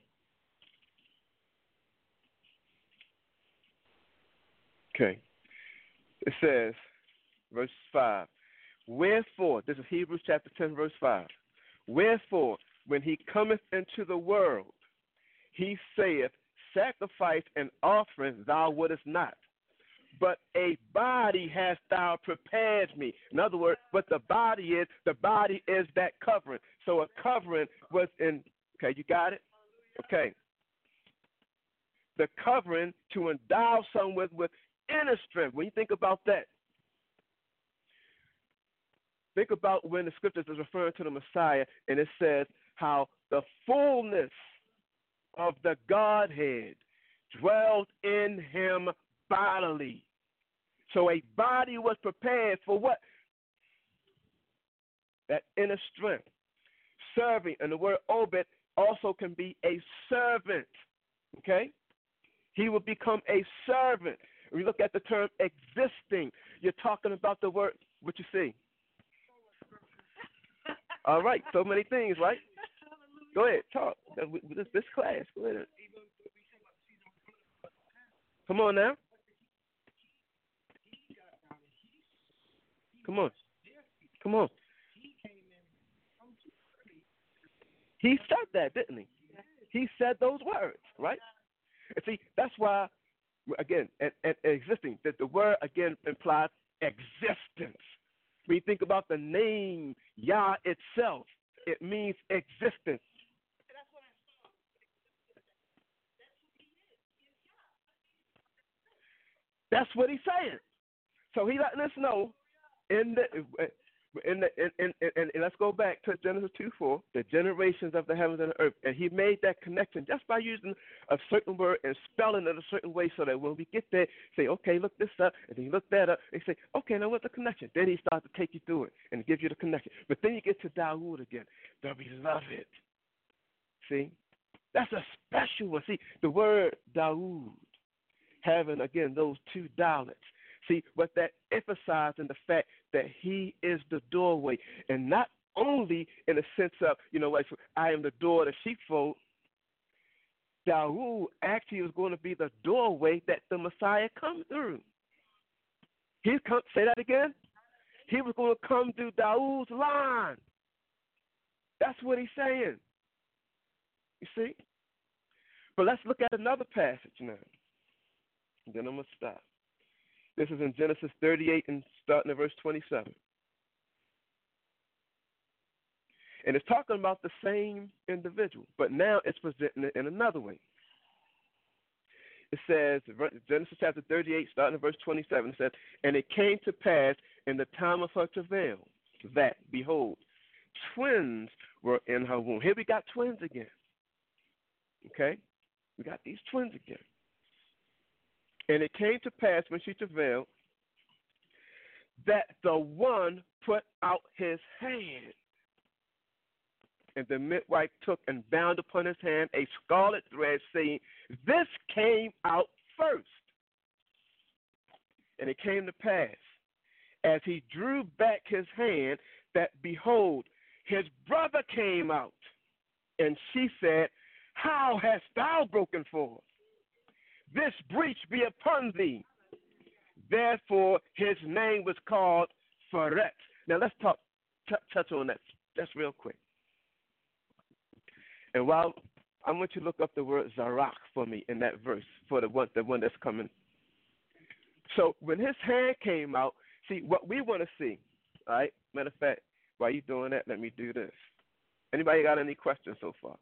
Okay. It says, verse five, wherefore, this is Hebrews chapter ten, verse five, wherefore, when he cometh into the world, he saith, sacrifice and offering thou wouldest not, but a body hast thou prepared me. In other words, what the body is, the body is that covering. So a covering was in, okay, you got it? Okay. The covering to endow someone with, with inner strength. When you think about that, think about when the scriptures is referring to the Messiah, and it says how the fullness of the Godhead dwelt in him bodily. So a body was prepared for what? That inner strength. Serving, and the word obed also can be a servant. Okay? He will become a servant. When you look at the term existing, you're talking about the word, what you see? All right, so many things, right? Go ahead, talk. This, this class, go ahead. Come on now. Come on. Come on. He said that, didn't he? He said those words, right? And see, that's why, again, and, and existing, that the word, again, implies existence. When you think about the name Yah itself, it means existence. That's what he's saying. So he letting us know in the in the in, in, in, and let's go back to Genesis two four, the generations of the heavens and the earth, and he made that connection just by using a certain word and spelling it a certain way, so that when we get there, say, okay, look this up, and then you look that up, and say, okay, now what's the connection? Then he starts to take you through it and give you the connection. But then you get to Dawood again, the beloved. See, that's a special one. See, the word Dawood, having, again, those two dialects. See, what that emphasized in the fact that he is the doorway. And not only in the sense of, you know, like, I am the door of the sheepfold. Dawood actually was going to be the doorway that the Messiah comes through. He come, say that again? He was going to come through Dawood's line. That's what he's saying. You see? But let's look at another passage now. And then I'm going to stop. This is in Genesis thirty-eight and starting at verse twenty-seven. And it's talking about the same individual, but now it's presenting it in another way. It says, Genesis chapter thirty-eight, starting at verse twenty-seven, it says, and it came to pass in the time of her travail that, behold, twins were in her womb. Here we got twins again. Okay? We got these twins again. And it came to pass when she travailed that the one put out his hand. And the midwife took and bound upon his hand a scarlet thread, saying, this came out first. And it came to pass, as he drew back his hand, that behold, his brother came out. And she said, how hast thou broken forth? This breach be upon thee. Therefore, his name was called Pharet. Now, let's talk, t- touch on that just real quick. And while I want you to look up the word Zarach for me in that verse, for the one, the one that's coming. So, when his hand came out, see, what we want to see, all right? Matter of fact, while you're doing that, let me do this. Anybody got any questions so far?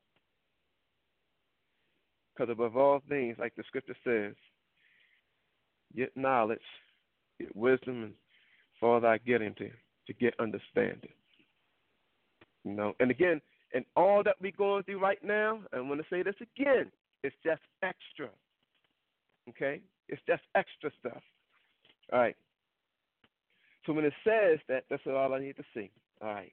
Because above all things, like the scripture says, get knowledge, get wisdom, and for thy getting to, to get understanding. You know, and again, and all that we're going through right now, I want to say this again, it's just extra. Okay? It's just extra stuff. All right. So when it says that, that's all I need to see. All right.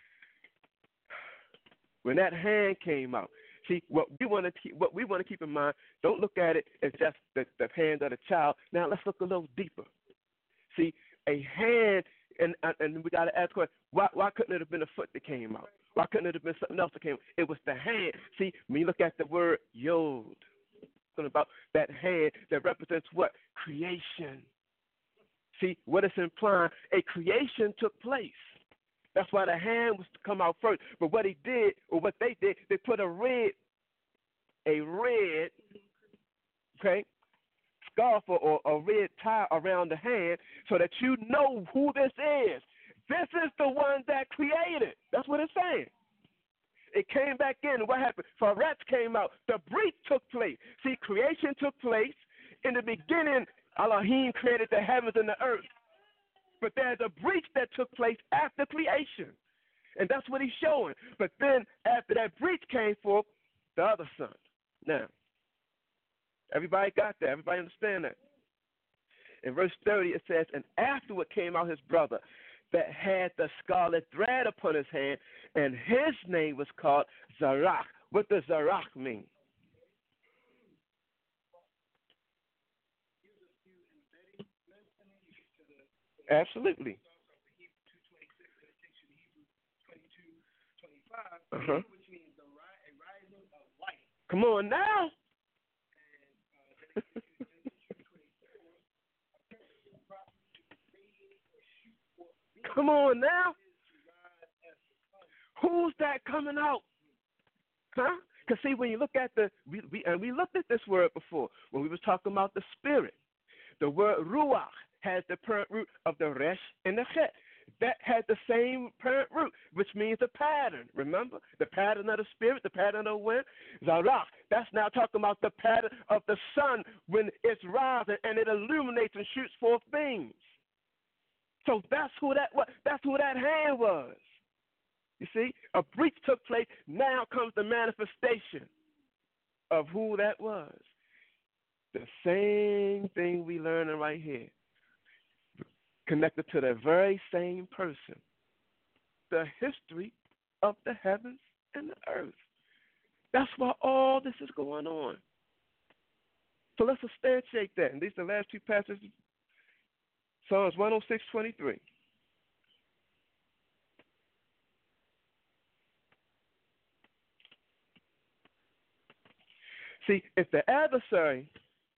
When that hand came out, see, what we want to keep, what we want to keep in mind, don't look at it as just the, the hand of the child. Now let's look a little deeper. See, a hand, and and we got to ask, why why couldn't it have been a foot that came out? Why couldn't it have been something else that came out? It was the hand. See, when you look at the word Yod, talking about that hand that represents what? Creation. See, what it's implying, a creation took place. That's why the hand was to come out first. But what he did, or what they did, they put a red, a red, okay, scarf or, or a red tie around the hand so that you know who this is. This is the one that created. That's what it's saying. It came back in. What happened? Pharet came out. The breach took place. See, creation took place. In the beginning, Elohim created the heavens and the earth. But there's a breach that took place after creation. And that's what he's showing. But then after that breach came forth, the other son. Now, everybody got that? Everybody understand that? In verse thirty, it says, and afterward came out his brother that had the scarlet thread upon his hand, and his name was called Zarach. What does Zarach mean? Absolutely. Uh-huh. which means the ri- a rising of light. Come on now. And uh, Genesis twenty-four, a person properly radiate or shoot forth beam Come on now. is to rise as the sun. Who's that coming out? Huh? Because see, when you look at the, we, we and we looked at this word before when we was talking about the spirit. The word ruach has the parent root of the resh and the chet. That had the same parent root, which means a pattern. Remember? The pattern of the spirit, the pattern of the wind. Zarach, that's now talking about the pattern of the sun when it's rising and it illuminates and shoots forth beams. So that's who that was. That's who that hand was. You see? A breach took place. Now comes the manifestation of who that was. The same thing we learning right here. Connected to the very same person. The history of the heavens and the earth. That's why all this is going on. So let's substantiate that. And these are the last two passages. Psalms one oh six, twenty-three. See, if the adversary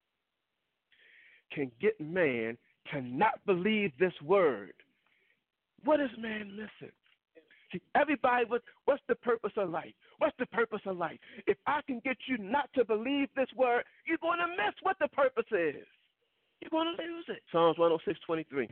can get man to not believe this word, what is man missing? See, everybody, was, what's the purpose of life? What's the purpose of life? If I can get you not to believe this word, you're going to miss what the purpose is. You're going to lose it. Psalms one oh six, twenty-three.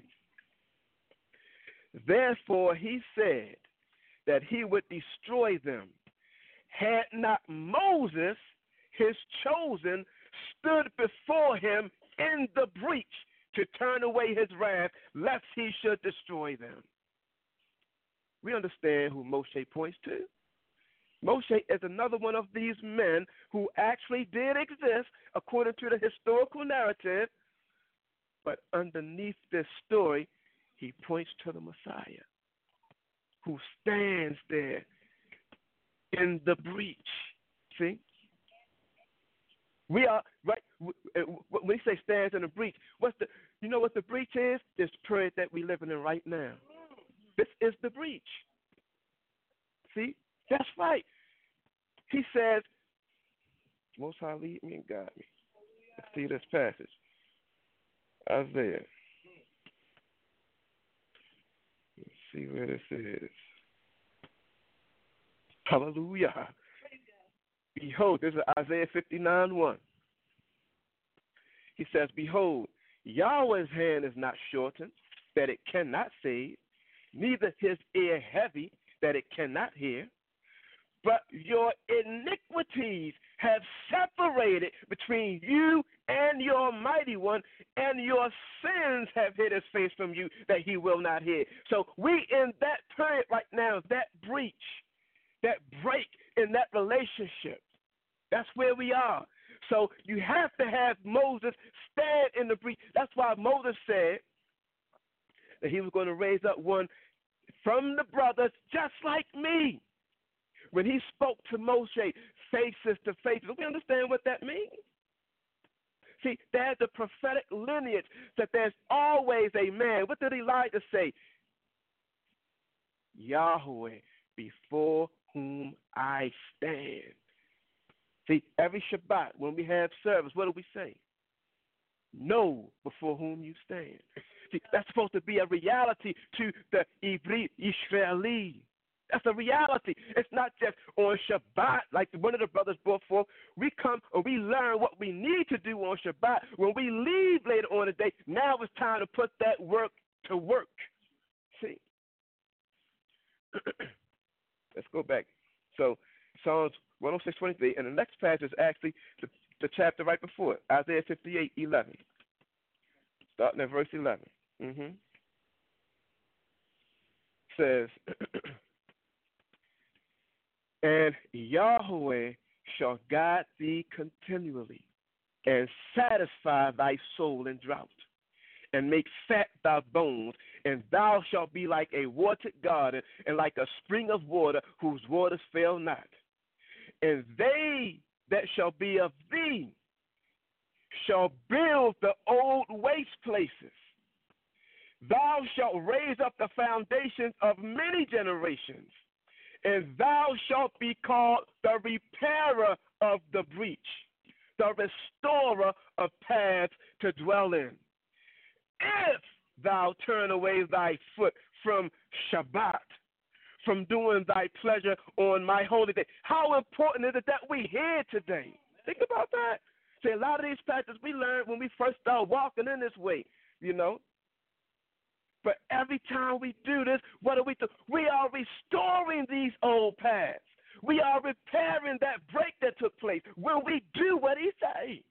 Therefore he said that he would destroy them. Had not Moses, his chosen, stood before him in the breach to turn away his wrath, lest he should destroy them. We understand who Moshe points to. Moshe is another one of these men who actually did exist according to the historical narrative, but underneath this story, he points to the Messiah who stands there in the breach. See? We are, right, when we say stands in the breach, what's the, you know what the breach is? This period that we're living in right now. This is the breach. See? That's right. He says, Most High lead me and guide me. Let's see this passage. Isaiah. Let's see where this is. Hallelujah. Behold, this is Isaiah fifty-nine, one. He says, Behold, Yahweh's hand is not shortened, that it cannot save, neither his ear heavy, that it cannot hear. But your iniquities have separated between you and your mighty one, and your sins have hid his face from you, that he will not hear. So we in that period right now, that breach, that break in that relationship. That's where we are. So you have to have Moses stand in the breach. That's why Moses said that he was going to raise up one from the brothers just like me. When he spoke to Moshe, faces to faces, we understand what that means. See, there's a prophetic lineage that there's always a man. What did Elijah say? Yahweh, before whom I stand. See, every Shabbat, when we have service, what do we say? Know before whom you stand. See, that's supposed to be a reality to the Ivri Israeli. That's a reality. It's not just on Shabbat, like one of the brothers brought forth. We come and we learn what we need to do on Shabbat. When we leave later on the day, now it's time to put that work to work. See? Let's go back. So, Psalms one oh six, twenty-three, and the next passage is actually the, the chapter right before it, Isaiah fifty-eight, eleven. Starting at verse eleven. Mm-hmm. Says, and Yahweh shall guide thee continually, and satisfy thy soul in drought, and make fat thy bones, and thou shalt be like a watered garden, and like a spring of water whose waters fail not. And they that shall be of thee shall build the old waste places. Thou shalt raise up the foundations of many generations, And thou shalt be called the repairer of the breach, the restorer of paths to dwell in. If thou turn away thy foot from Shabbat, from doing thy pleasure on my holy day. How important is it that we hear today? Think about that. See, a lot of these practices we learned when we first started walking in this way, you know. But every time we do this, what do we do? We are restoring these old paths. We are repairing that break that took place when we do what he says.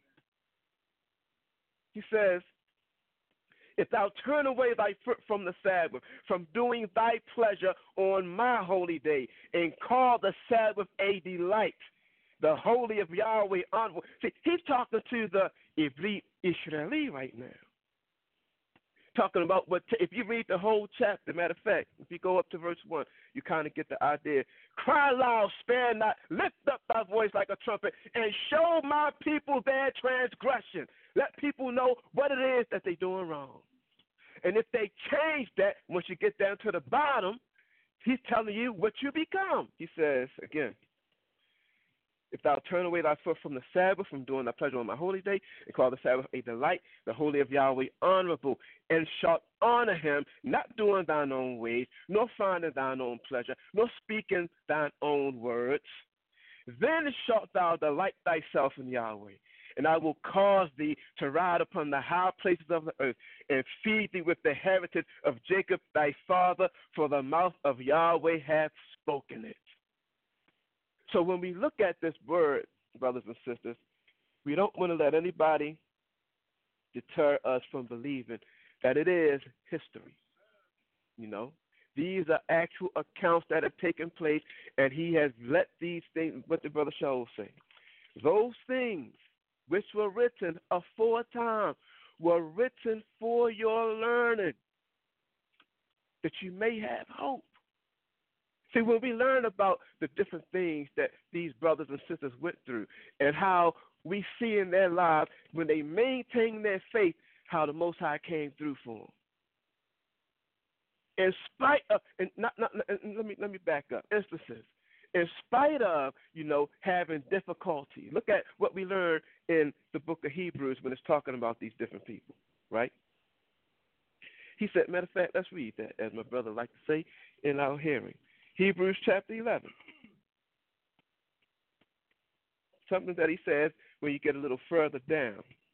He says, if thou turn away thy foot from the Sabbath, from doing thy pleasure on my holy day, and call the Sabbath a delight, the holy of Yahweh onward. See, he's talking to the Ivrit Israeli right now. Talking about what, if you read the whole chapter, matter of fact, if you go up to verse one, you kind of get the idea. Cry loud, spare not, lift up thy voice like a trumpet, and show my people their transgression. Let people know what it is that they're doing wrong. And if they change that, once you get down to the bottom, he's telling you what you become. He says, again, if thou turn away thy foot from the Sabbath, from doing thy pleasure on my holy day, and call the Sabbath a delight, the holy of Yahweh honorable, and shalt honor him, not doing thine own ways, nor finding thine own pleasure, nor speaking thine own words, then shalt thou delight thyself in Yahweh. And I will cause thee to ride upon the high places of the earth, and feed thee with the heritage of Jacob thy father, for the mouth of Yahweh hath spoken it. So when we look at this word, brothers and sisters, we don't want to let anybody deter us from believing that it is history. You know, these are actual accounts that have taken place, and he has let these things, what the brother Shaul say, those things which were written aforetime were written for your learning, that you may have hope. See, when we learn about the different things that these brothers and sisters went through and how we see in their lives when they maintain their faith, how the Most High came through for them. In spite of, and not, not, and let me let me back up. Instances, in spite of, you know, having difficulty. Look at what we learned in the book of Hebrews when it's talking about these different people, right? He said, matter of fact, let's read that, as my brother liked to say, in our hearing. Hebrews chapter eleven. Something that he says when you get a little further down.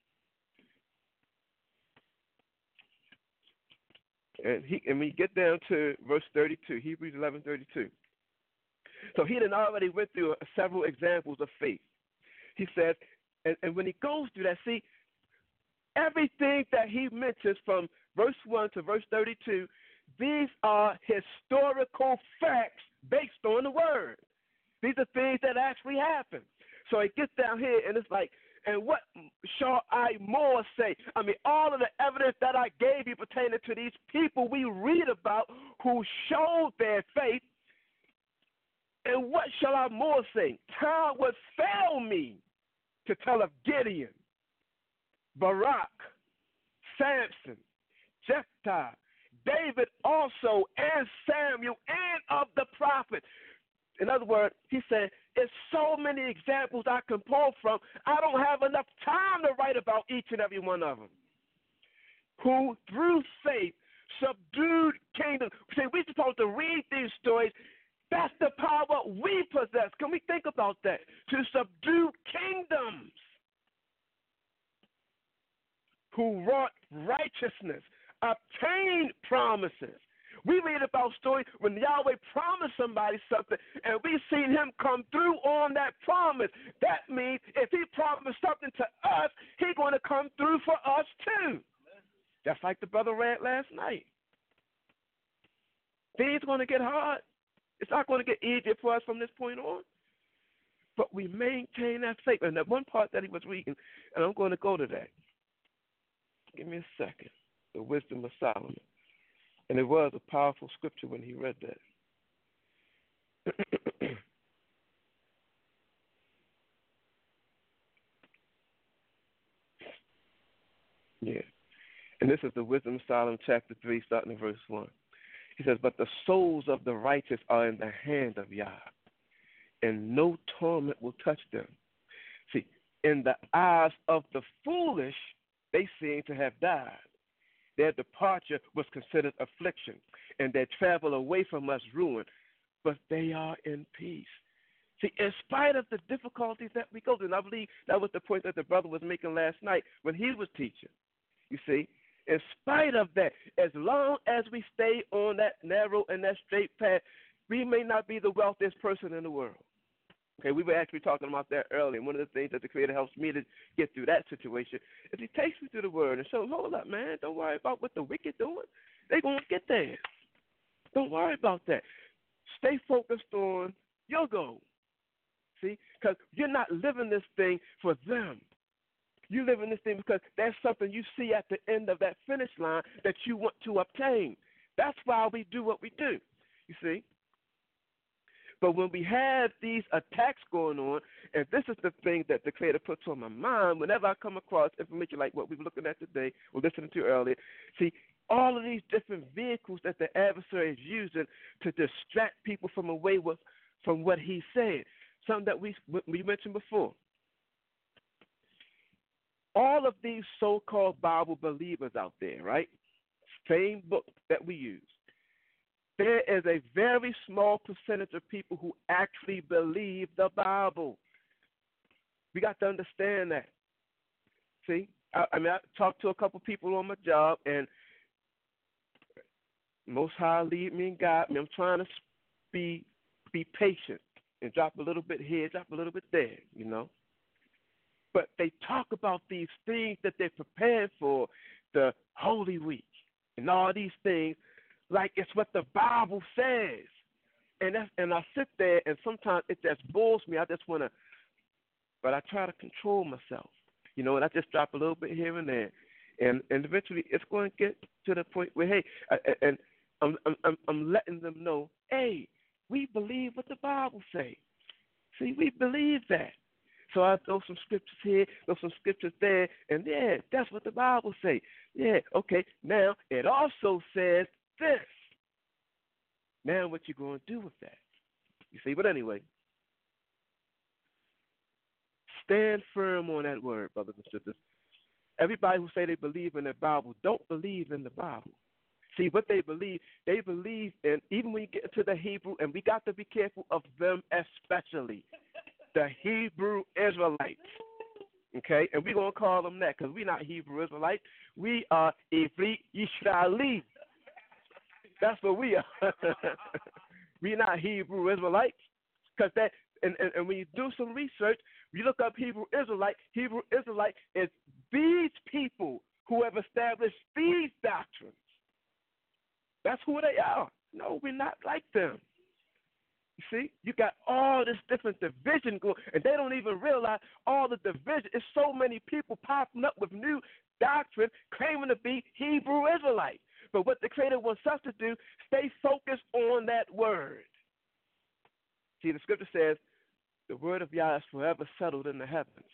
And he and we get down to verse thirty-two, Hebrews eleven thirty-two. So he had already went through several examples of faith. He says, and, and when he goes through that, see, everything that he mentions from verse one to verse thirty-two, these are historical facts based on the word. These are things that actually happen. So it gets down here, and it's like, and what shall I more say? I mean, all of the evidence that I gave you pertaining to these people we read about who showed their faith, and what shall I more say? Time would fail me to tell of Gideon, Barak, Samson, Jephthah, David also, and Samuel, and of the prophets. In other words, he said, there's so many examples I can pull from, I don't have enough time to write about each and every one of them. Who, through faith, subdued kingdoms. See, we're supposed to read these stories. That's the power we possess. Can we think about that? To subdue kingdoms. Who wrought righteousness, obtained promises. We read about stories when Yahweh promised somebody something, and we've seen him come through on that promise. That means if he promised something to us, he's going to come through for us too. Just like the brother read last night. Things going to get hard. It's not going to get easier for us from this point on. But we maintain that faith. And that one part that he was reading, and I'm going to go to that. Give me a second. The wisdom of Solomon. And it was a powerful scripture when he read that. Yeah. And this is the wisdom of Solomon, chapter three, starting in verse one. He says, but the souls of the righteous are in the hand of Yah, and no torment will touch them. See, in the eyes of the foolish, they seem to have died. Their departure was considered affliction, and their travel away from us ruin, but they are in peace. See, in spite of the difficulties that we go through, and I believe that was the point that the brother was making last night when he was teaching. You see, in spite of that, as long as we stay on that narrow and that straight path, we may not be the wealthiest person in the world. Okay, we were actually talking about that earlier. And one of the things that the Creator helps me to get through that situation is He takes me through the Word and shows, hold up, man, don't worry about what the wicked doing. They're going to get there. Don't worry about that. Stay focused on your goal. See, because you're not living this thing for them. You live in this thing because there's something you see at the end of that finish line that you want to obtain. That's why we do what we do, you see. But when we have these attacks going on, and this is the thing that the Creator puts on my mind whenever I come across information like what we were looking at today or listening to earlier, see, all of these different vehicles that the adversary is using to distract people from away with, from what he's saying, something that we, we mentioned before. All of these so-called Bible believers out there, right, same book that we use, there is a very small percentage of people who actually believe the Bible. We got to understand that. See, I, I mean, I talked to a couple people on my job, and Most High lead me and guide me. I'm trying to be be patient and drop a little bit here, drop a little bit there, you know. But they talk about these things that they're prepared for, the Holy Week and all these things, like it's what the Bible says. And that's, and I sit there, and sometimes it just bores me. I just want to, but I try to control myself, you know, and I just drop a little bit here and there. And and eventually it's going to get to the point where, hey, I, and I'm, I'm, I'm letting them know, hey, we believe what the Bible says. See, we believe that. So I throw some scriptures here, throw some scriptures there, and yeah, that's what the Bible says. Yeah, okay, now it also says this. Now what you going to do with that? You see, but anyway, stand firm on that word, brothers and sisters. Everybody who say they believe in the Bible don't believe in the Bible. See, what they believe, they believe in, even when you get into the Hebrew, and we got to be careful of them especially, the Hebrew Israelites. Okay? And we're going to call them that because we're not Hebrew Israelites. We are Ivri Yisraeli. That's what we are. We're not Hebrew Israelites. Because that, and, and, and when you do some research, you look up Hebrew Israelite, Hebrew Israelite is these people who have established these doctrines. That's who they are. No, we're not like them. You see, you got all this different division going, and they don't even realize all the division. It's so many people popping up with new doctrine claiming to be Hebrew Israelite. But what the Creator wants us to do, stay focused on that word. See, the scripture says, the word of Yah is forever settled in the heavens.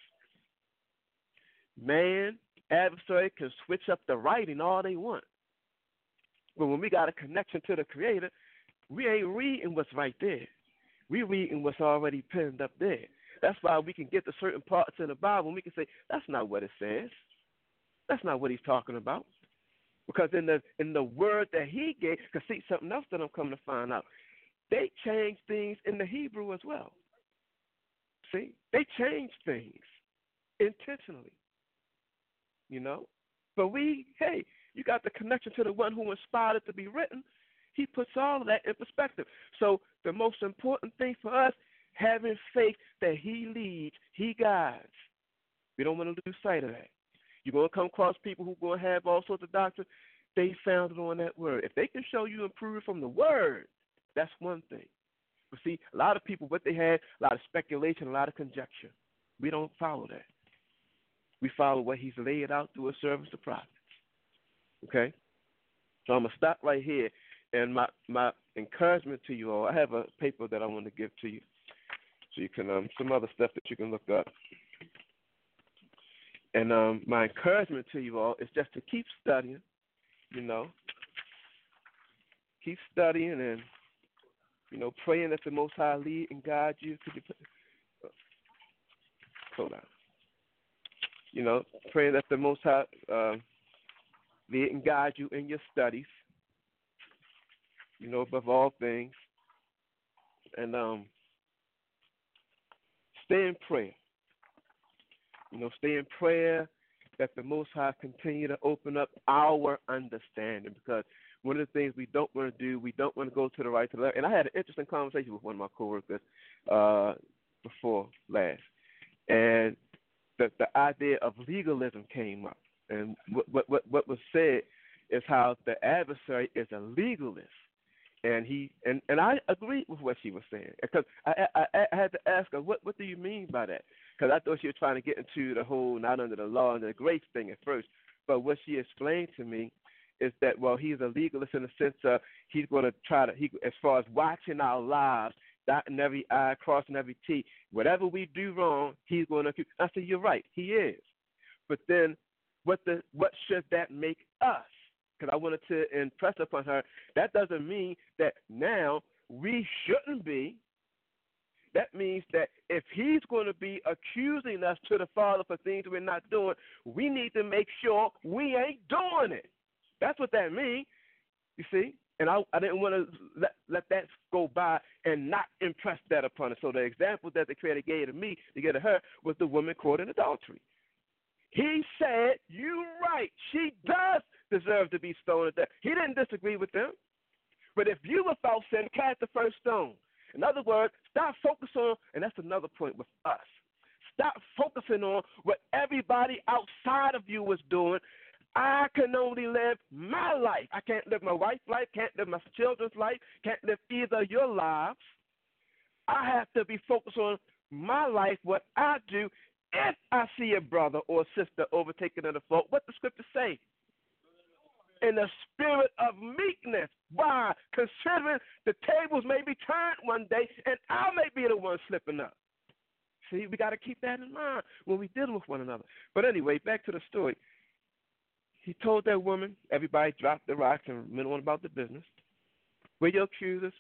Man, adversary can switch up the writing all they want. But when we got a connection to the Creator, we ain't reading what's right there. We reading what's already penned up there. That's why we can get to certain parts in the Bible and we can say, that's not what it says. That's not what he's talking about. Because in the in the word that he gave, because see, something else that I'm coming to find out, they changed things in the Hebrew as well. See, they changed things intentionally, you know. But we, hey, you got the connection to the one who inspired it to be written. He puts all of that in perspective. So the most important thing for us, having faith that he leads, he guides. We don't want to lose sight of that. You're going to come across people who are going to have all sorts of doctrine. They founded on that word. If they can show you and prove from the word, that's one thing. But see, a lot of people, what they had, a lot of speculation, a lot of conjecture. We don't follow that. We follow what he's laid out through a service of prophets. Okay? So I'm going to stop right here. And my, my encouragement to you all, I have a paper that I want to give to you. So you can, um, some other stuff that you can look up. And um, my encouragement to you all is just to keep studying, you know. keep studying and, you know, praying that the Most High lead and guide you. Could you put, uh, hold on. You know, praying that the Most High uh, lead and guide you in your studies. You know, above all things. And um, stay in prayer. You know, stay in prayer that the Most High continue to open up our understanding, because one of the things we don't want to do, we don't want to go to the right, to the left. And I had an interesting conversation with one of my coworkers uh, before last, and the the idea of legalism came up. And what what what was said is how the adversary is a legalist. And he and, and I agreed with what she was saying, because I, I I had to ask her, what what do you mean by that? Because I thought she was trying to get into the whole not under the law and the grace thing at first. But what she explained to me is that, well, he's a legalist in the sense of he's going to try to, he, as far as watching our lives, dotting every I, crossing every T, whatever we do wrong, he's going to. I said, you're right, he is. But then, what the what should that make us? Because I wanted to impress upon her, that doesn't mean that now we shouldn't be. That means that if he's going to be accusing us to the Father for things we're not doing, we need to make sure we ain't doing it. That's what that means, you see. And I, I didn't want to let, let that go by and not impress that upon her. So the example that the Creator gave to me to get to her was the woman caught in adultery. He said, you're right, she does deserve to be stoned to death. He didn't disagree with them. But if you without sin, cast the first stone. In other words, stop focusing on, and that's another point with us, stop focusing on what everybody outside of you was doing. I can only live my life. I can't live my wife's life, can't live my children's life, can't live either of your lives. I have to be focused on my life, what I do. If I see a brother or a sister overtaken in the fault, what the scripture say? In the spirit of meekness. Why? Considering the tables may be turned one day, and I may be the one slipping up. See, we got to keep that in mind when we deal with one another. But anyway, back to the story. He told that woman, everybody dropped the rocks and went on about the business. Where your accusers?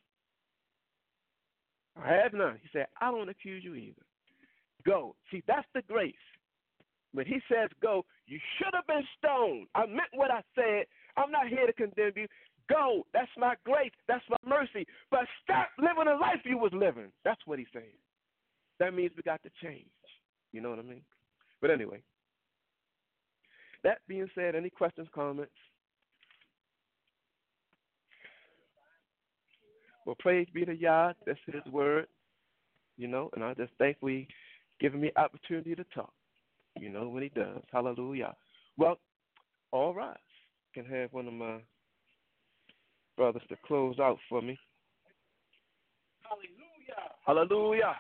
I have none. He said, I don't accuse you either. Go. See, that's the grace. When he says go, you should have been stoned. I meant what I said. I'm not here to condemn you. Go. That's my grace. That's my mercy. But stop living the life you was living. That's what he's saying. That means we got to change. You know what I mean? But anyway, that being said, any questions, comments? Well, praise be to Yah. That's his word. You know, and I just thank we giving me opportunity to talk. You know, when he does. Hallelujah. Well, all right. Can have one of my brothers to close out for me. Hallelujah. Hallelujah.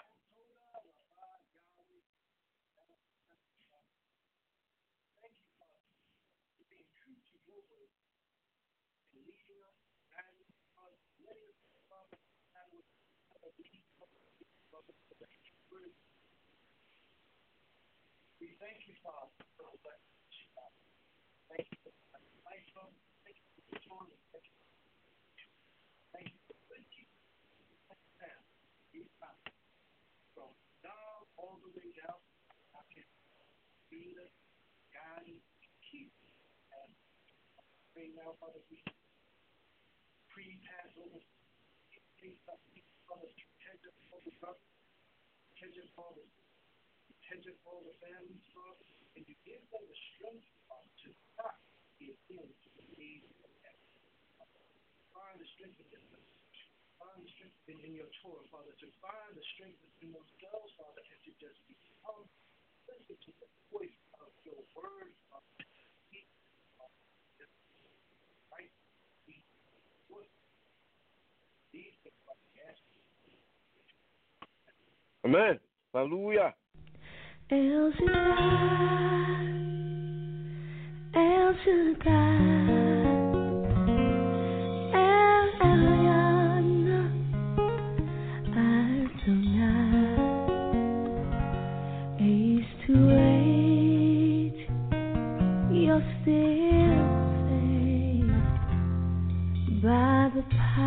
We thank you, Father, for the blessing. Thank you for the life. Thank you for the joy. Thank you. Thank you for the good. From down all the way down, I can lead us, guide, keep. And pray now, Father, we pre-pass over things that we Father, hedge us for the brother, hedge us for the hedge us for the families, Father, and you give them the strength, Father, to stop the appeals to the needs of that. Find the strength in them. Find the strength in, in your Torah, Father, to find the strength in themselves, Father, and to just become, listen to the voice of your word, Father. Right? These things, Father, yes. Amen. Hallelujah. El Shaddai, El Shaddai, El Elyon, Adonai, Ace to eight, you're still safe by the power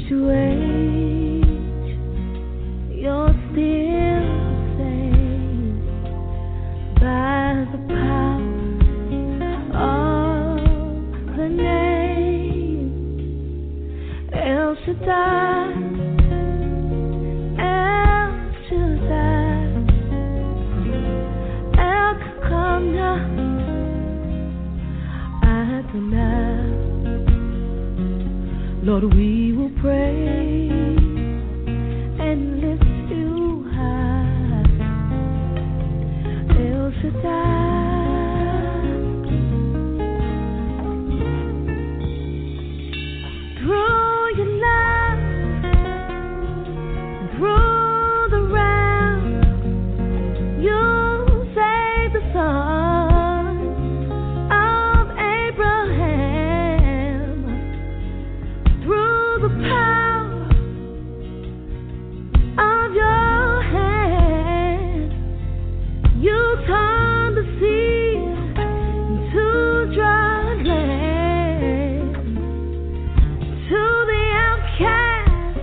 to age, you're still the same by the power of the name El Shaddai, El Shaddai, El Kakana, Adonai. Lord, we will pray and lift you high, El Shaddai. Through your love, through the realm, you save the son of Abraham. Through the power of your hand, you turn the sea into dry land. To the outcast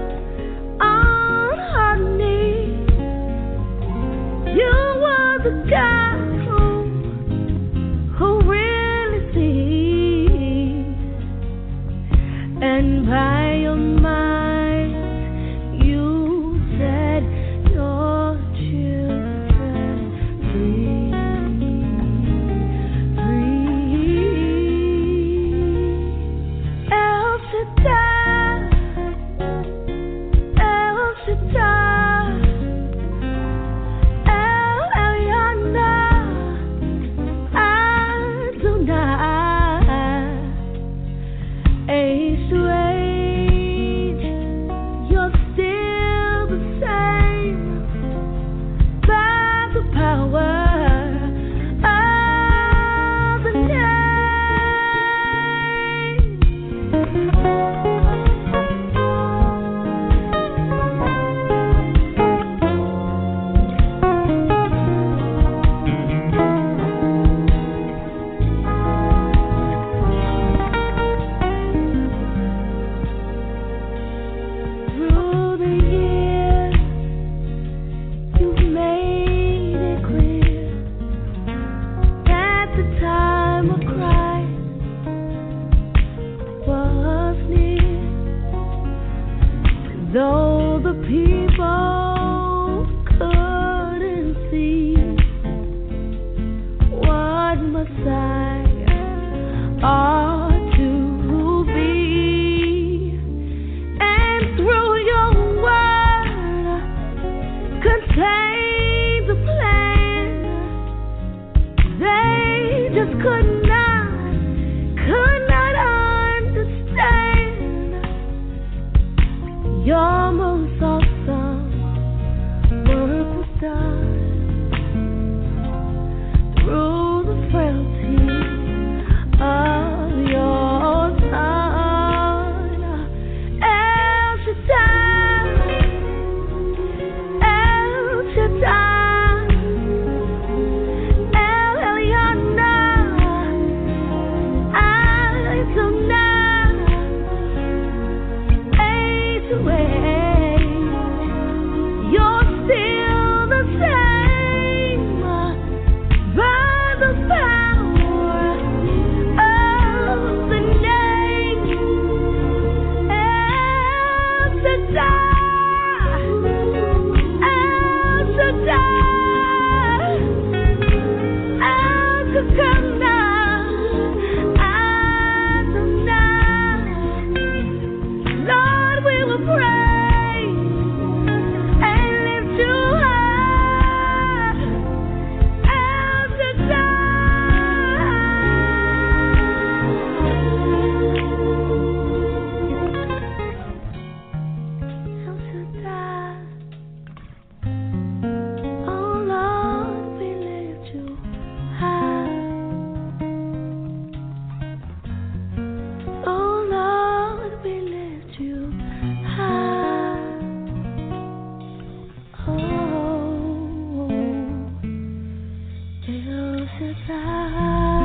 on her knees, you were the God who, who really sees. And by your might, you set your children free, free. El Shaddai, El Shaddai, El Elyon, Adonai. Age to age, you're still the same by the power of the Through the years, you've made it clear that the time of Christ was near. Though the people couldn't see what Messiah ought to be, and through your word contained the plan, they just could not, could not understand. Your most awesome work was done through the frailty of your Son, El Shaddai, El Shaddai, El Elyon, Adonai. Age to age, you're still the same by the power of the name El Shaddai, El Shaddai, El Kakana, Adonai. Lord, we will praise and lift you high, El Shaddai. Oh Lord, we lift you high. Oh Lord, we lift you high. Oh, El Shaddai.